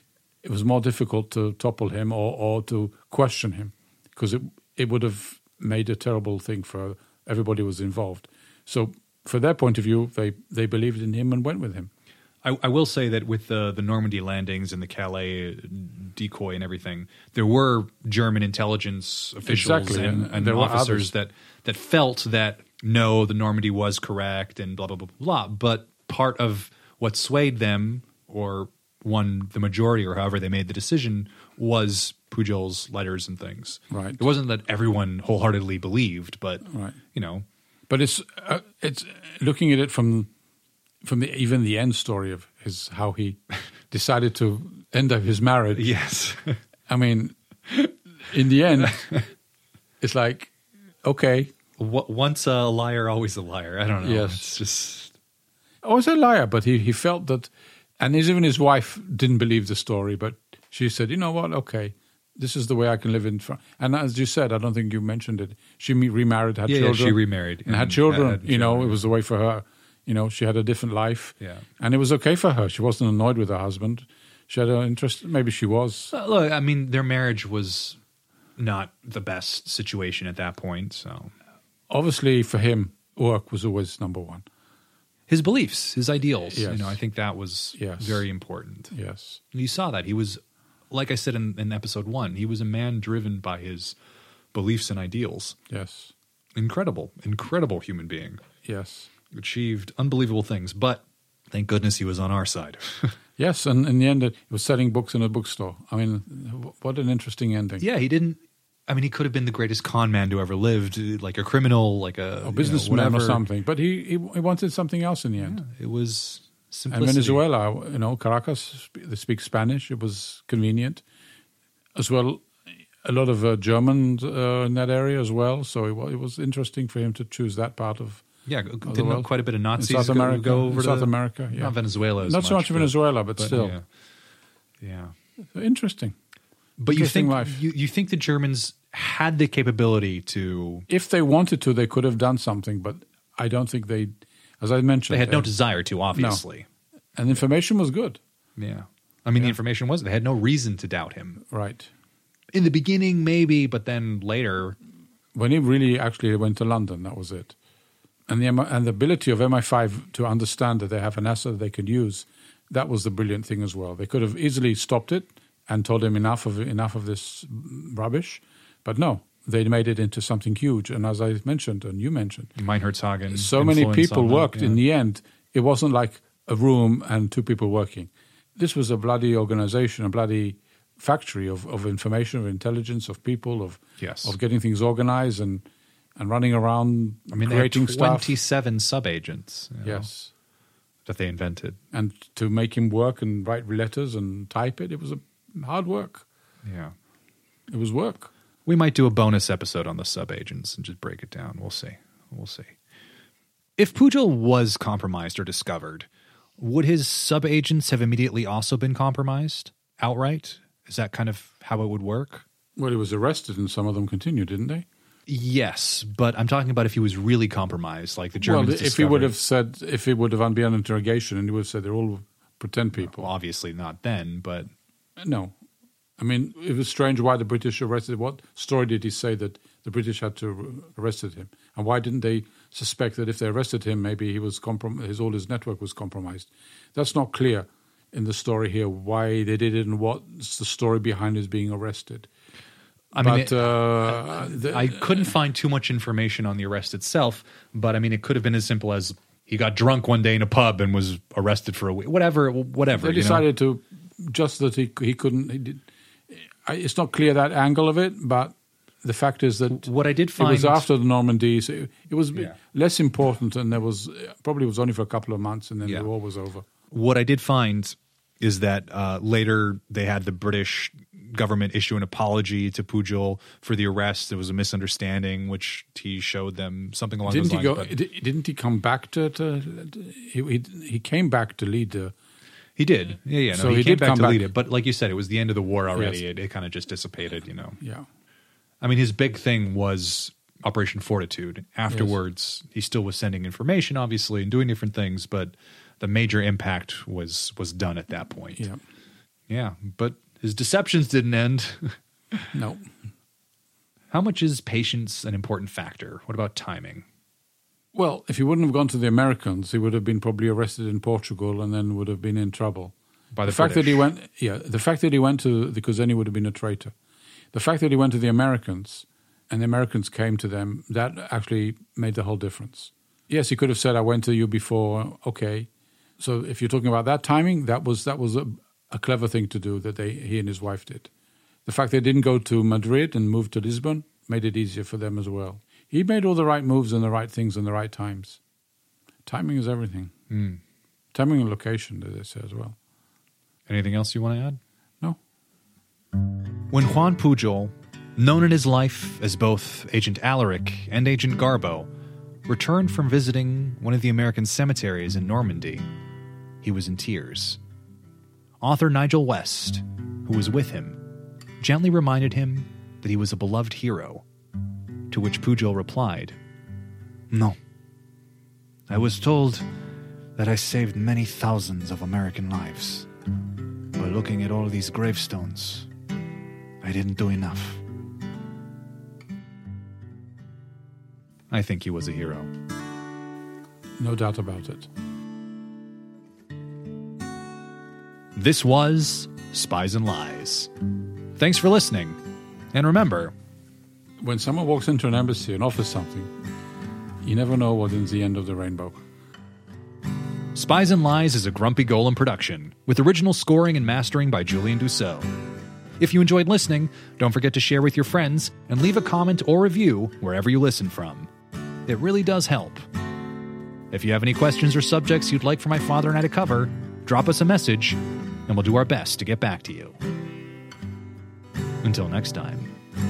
[SPEAKER 5] it was more difficult to topple him or to question him, because it would have made a terrible thing for everybody who was involved. So for their point of view, they believed in him and went with him.
[SPEAKER 7] I will say that with the Normandy landings and the Calais decoy and everything, there were German intelligence officials
[SPEAKER 5] Exactly,
[SPEAKER 7] and
[SPEAKER 5] there were
[SPEAKER 7] officers
[SPEAKER 5] others.
[SPEAKER 7] that felt that no, the Normandy was correct and blah blah blah blah. But part of what swayed them, or won the majority, or however they made the decision, was Pujol's letters and things.
[SPEAKER 5] Right.
[SPEAKER 7] It wasn't that everyone wholeheartedly believed, but
[SPEAKER 5] Right.
[SPEAKER 7] you know,
[SPEAKER 5] But it's looking at it from even the end story of how he decided to end up his marriage.
[SPEAKER 7] yes.
[SPEAKER 5] I mean, in the end, it's like, okay,
[SPEAKER 7] Once a liar, always a liar. I don't know.
[SPEAKER 5] Yes.
[SPEAKER 7] It's just
[SPEAKER 5] I was a liar, but he felt that, and even his wife didn't believe the story, but she said, you know what, okay, this is the way I can live in France. And as you said, I don't think you mentioned it, she remarried, had children.
[SPEAKER 7] she remarried
[SPEAKER 5] and had children.
[SPEAKER 7] had
[SPEAKER 5] You know,
[SPEAKER 7] children.
[SPEAKER 5] it was the way for her. You know, she had a different life.
[SPEAKER 7] Yeah.
[SPEAKER 5] And it was okay for her. She wasn't annoyed with her husband. She had an interest, maybe she was.
[SPEAKER 7] Look, I mean, their marriage was not the best situation at that point. So
[SPEAKER 5] Obviously, for him, work was always number one.
[SPEAKER 7] his beliefs, his ideals,
[SPEAKER 5] Yes.
[SPEAKER 7] you know, I think that was
[SPEAKER 5] Yes.
[SPEAKER 7] very important.
[SPEAKER 5] Yes.
[SPEAKER 7] You saw that he was, like I said in episode 1, he was a man driven by his beliefs and ideals.
[SPEAKER 5] Yes.
[SPEAKER 7] Incredible human being.
[SPEAKER 5] Yes.
[SPEAKER 7] Achieved unbelievable things, but thank goodness he was on our side.
[SPEAKER 5] Yes, and in the end, he was selling books in a bookstore. I mean, what an interesting ending.
[SPEAKER 7] Yeah, he didn't. I mean, he could have been the greatest con man to ever lived, like a criminal, like a
[SPEAKER 5] Businessman or
[SPEAKER 7] whatever.
[SPEAKER 5] something. But he wanted something else in the end.
[SPEAKER 7] It was
[SPEAKER 5] And
[SPEAKER 7] simplicity.
[SPEAKER 5] Venezuela, you know, Caracas, they speak Spanish. It was convenient. As well, a lot of Germans in that area as well. So it was interesting for him to choose that part of
[SPEAKER 7] Yeah,
[SPEAKER 5] the
[SPEAKER 7] didn't
[SPEAKER 5] world.
[SPEAKER 7] quite a bit of Nazis
[SPEAKER 5] in South America.
[SPEAKER 7] go over
[SPEAKER 5] in South America, yeah.
[SPEAKER 7] Not Venezuela as
[SPEAKER 5] Not so much
[SPEAKER 7] but-
[SPEAKER 5] Venezuela, but still.
[SPEAKER 7] Yeah.
[SPEAKER 5] Interesting.
[SPEAKER 7] But you
[SPEAKER 5] Interesting
[SPEAKER 7] think
[SPEAKER 5] life.
[SPEAKER 7] you think the Germans had the capability to?
[SPEAKER 5] If they wanted to, they could have done something, but I don't think they, as I mentioned.
[SPEAKER 7] They had no desire to, obviously.
[SPEAKER 5] And information was good.
[SPEAKER 7] Yeah. I mean, the information was they had no reason to doubt him.
[SPEAKER 5] Right.
[SPEAKER 7] In the beginning, maybe, but then later,
[SPEAKER 5] When he really actually went to London, that was it. And the ability of MI5 to understand that they have an asset they could use, that was the brilliant thing as well. They could have easily stopped it and told him enough of this rubbish, but no, they made it into something huge. And as I mentioned, and you mentioned,
[SPEAKER 7] Meinherzagen.
[SPEAKER 5] so many
[SPEAKER 7] influence
[SPEAKER 5] people
[SPEAKER 7] on that,
[SPEAKER 5] worked.
[SPEAKER 7] yeah.
[SPEAKER 5] In the end, it wasn't like a room and 2 people working. This was a bloody organization, a bloody factory of information, of intelligence, of people, of
[SPEAKER 7] Yes.
[SPEAKER 5] of getting things organized and running around,
[SPEAKER 7] I mean, they had
[SPEAKER 5] creating stuff.
[SPEAKER 7] 27 sub-agents. you know,
[SPEAKER 5] Yes,
[SPEAKER 7] that they invented.
[SPEAKER 5] and to make him work and write letters and type it, it was hard work.
[SPEAKER 7] Yeah.
[SPEAKER 5] It was work.
[SPEAKER 7] We might do a bonus episode on the sub-agents and just break it down. We'll see. If Pujol was compromised or discovered, would his sub-agents have immediately also been compromised outright? Is that kind of how it would work?
[SPEAKER 5] Well, he was arrested and some of them continued, didn't they?
[SPEAKER 7] Yes, but I'm talking about if he was really compromised, like the Germans discovered.
[SPEAKER 5] If he would have been on interrogation and he would have said they're all pretend people.
[SPEAKER 7] Well, obviously not then, but...
[SPEAKER 5] No. I mean, it was strange why the British arrested. What story did he say that the British had to arrested him? And why didn't they suspect that if they arrested him, maybe he was all his network was compromised? That's not clear in the story here why they did it and what's the story behind his being arrested.
[SPEAKER 7] I couldn't find too much information on the arrest itself, but I mean, it could have been as simple as he got drunk one day in a pub and was arrested for a week. Whatever.
[SPEAKER 5] They decided to just that he couldn't. It's not clear that angle of it, but the fact is that
[SPEAKER 7] what I did find
[SPEAKER 5] it was after the Normandy. So it was less important, and there was probably was only for a couple of months, and then the war was over.
[SPEAKER 7] What I did find is that later they had the British government issue an apology to Pujol for the arrest. There was a misunderstanding, which he showed them something along those lines.
[SPEAKER 5] Didn't he come back he came back to lead the...
[SPEAKER 7] He did. Yeah.
[SPEAKER 5] So
[SPEAKER 7] he came back to lead it. But like you said, it was the end of the war already. Yes. It kind of just dissipated,
[SPEAKER 5] Yeah.
[SPEAKER 7] I mean, his big thing was Operation Fortitude. Afterwards, he still was sending information, obviously, and doing different things, but the major impact was done at that point.
[SPEAKER 5] Yeah.
[SPEAKER 7] Yeah, but his deceptions didn't end.
[SPEAKER 5] No.
[SPEAKER 7] How much is patience an important factor? What about timing?
[SPEAKER 5] Well, if he wouldn't have gone to the Americans, he would have been probably arrested in Portugal and then would have been in trouble.
[SPEAKER 7] By the
[SPEAKER 5] fact that he went, the fact that he went to, because then he would have been a traitor. The fact that he went to the Americans and the Americans came to them, that actually made the whole difference. Yes, he could have said, "I went to you before." Okay, so if you're talking about that timing, that was a clever thing to do that he and his wife did. The fact they didn't go to Madrid and move to Lisbon made it easier for them as well. He made all the right moves and the right things in the right times. Timing is everything. Timing and location, as they say as well.
[SPEAKER 7] Anything else you want to add?
[SPEAKER 5] No.
[SPEAKER 7] When Juan Pujol, known in his life as both Agent Alaric and Agent Garbo, returned from visiting one of the American cemeteries in Normandy, he was in tears. Author Nigel West, who was with him, gently reminded him that he was a beloved hero, to which Pujol replied, "No. I was told that I saved many thousands of American lives. But looking at all these gravestones, I didn't do enough." I think he was a hero.
[SPEAKER 5] No doubt about it.
[SPEAKER 7] This was Spies and Lies. Thanks for listening. And remember,
[SPEAKER 5] when someone walks into an embassy and offers something, you never know what is the end of the rainbow.
[SPEAKER 7] Spies and Lies is a Grumpy Golem production, with original scoring and mastering by Julian Dussault. If you enjoyed listening, don't forget to share with your friends and leave a comment or review wherever you listen from. It really does help. If you have any questions or subjects you'd like for my father and I to cover, drop us a message, and we'll do our best to get back to you. Until next time.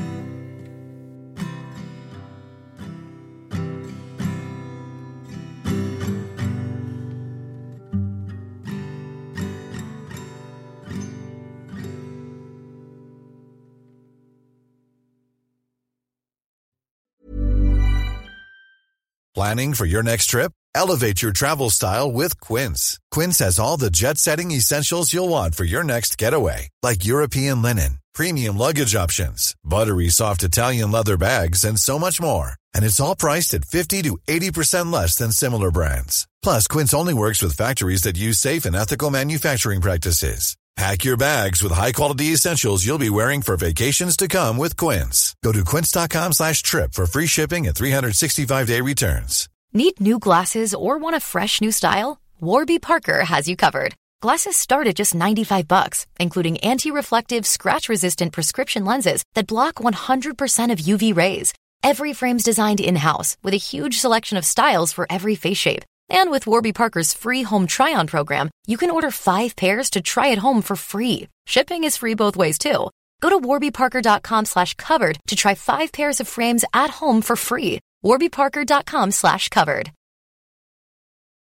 [SPEAKER 8] Planning for your next trip? Elevate your travel style with Quince. Quince has all the jet-setting essentials you'll want for your next getaway, like European linen, premium luggage options, buttery soft Italian leather bags, and so much more. And it's all priced at 50 to 80% less than similar brands. Plus, Quince only works with factories that use safe and ethical manufacturing practices. Pack your bags with high-quality essentials you'll be wearing for vacations to come with Quince. Go to quince.com/trip for free shipping and 365-day returns.
[SPEAKER 9] Need new glasses or want a fresh new style? Warby Parker has you covered. Glasses start at just $95, including anti-reflective, scratch-resistant prescription lenses that block 100% of UV rays. Every frame's designed in-house with a huge selection of styles for every face shape. And with Warby Parker's free home try-on program, you can order 5 pairs to try at home for free. Shipping is free both ways, too. Go to warbyparker.com/covered to try 5 pairs of frames at home for free. warbyparker.com/covered.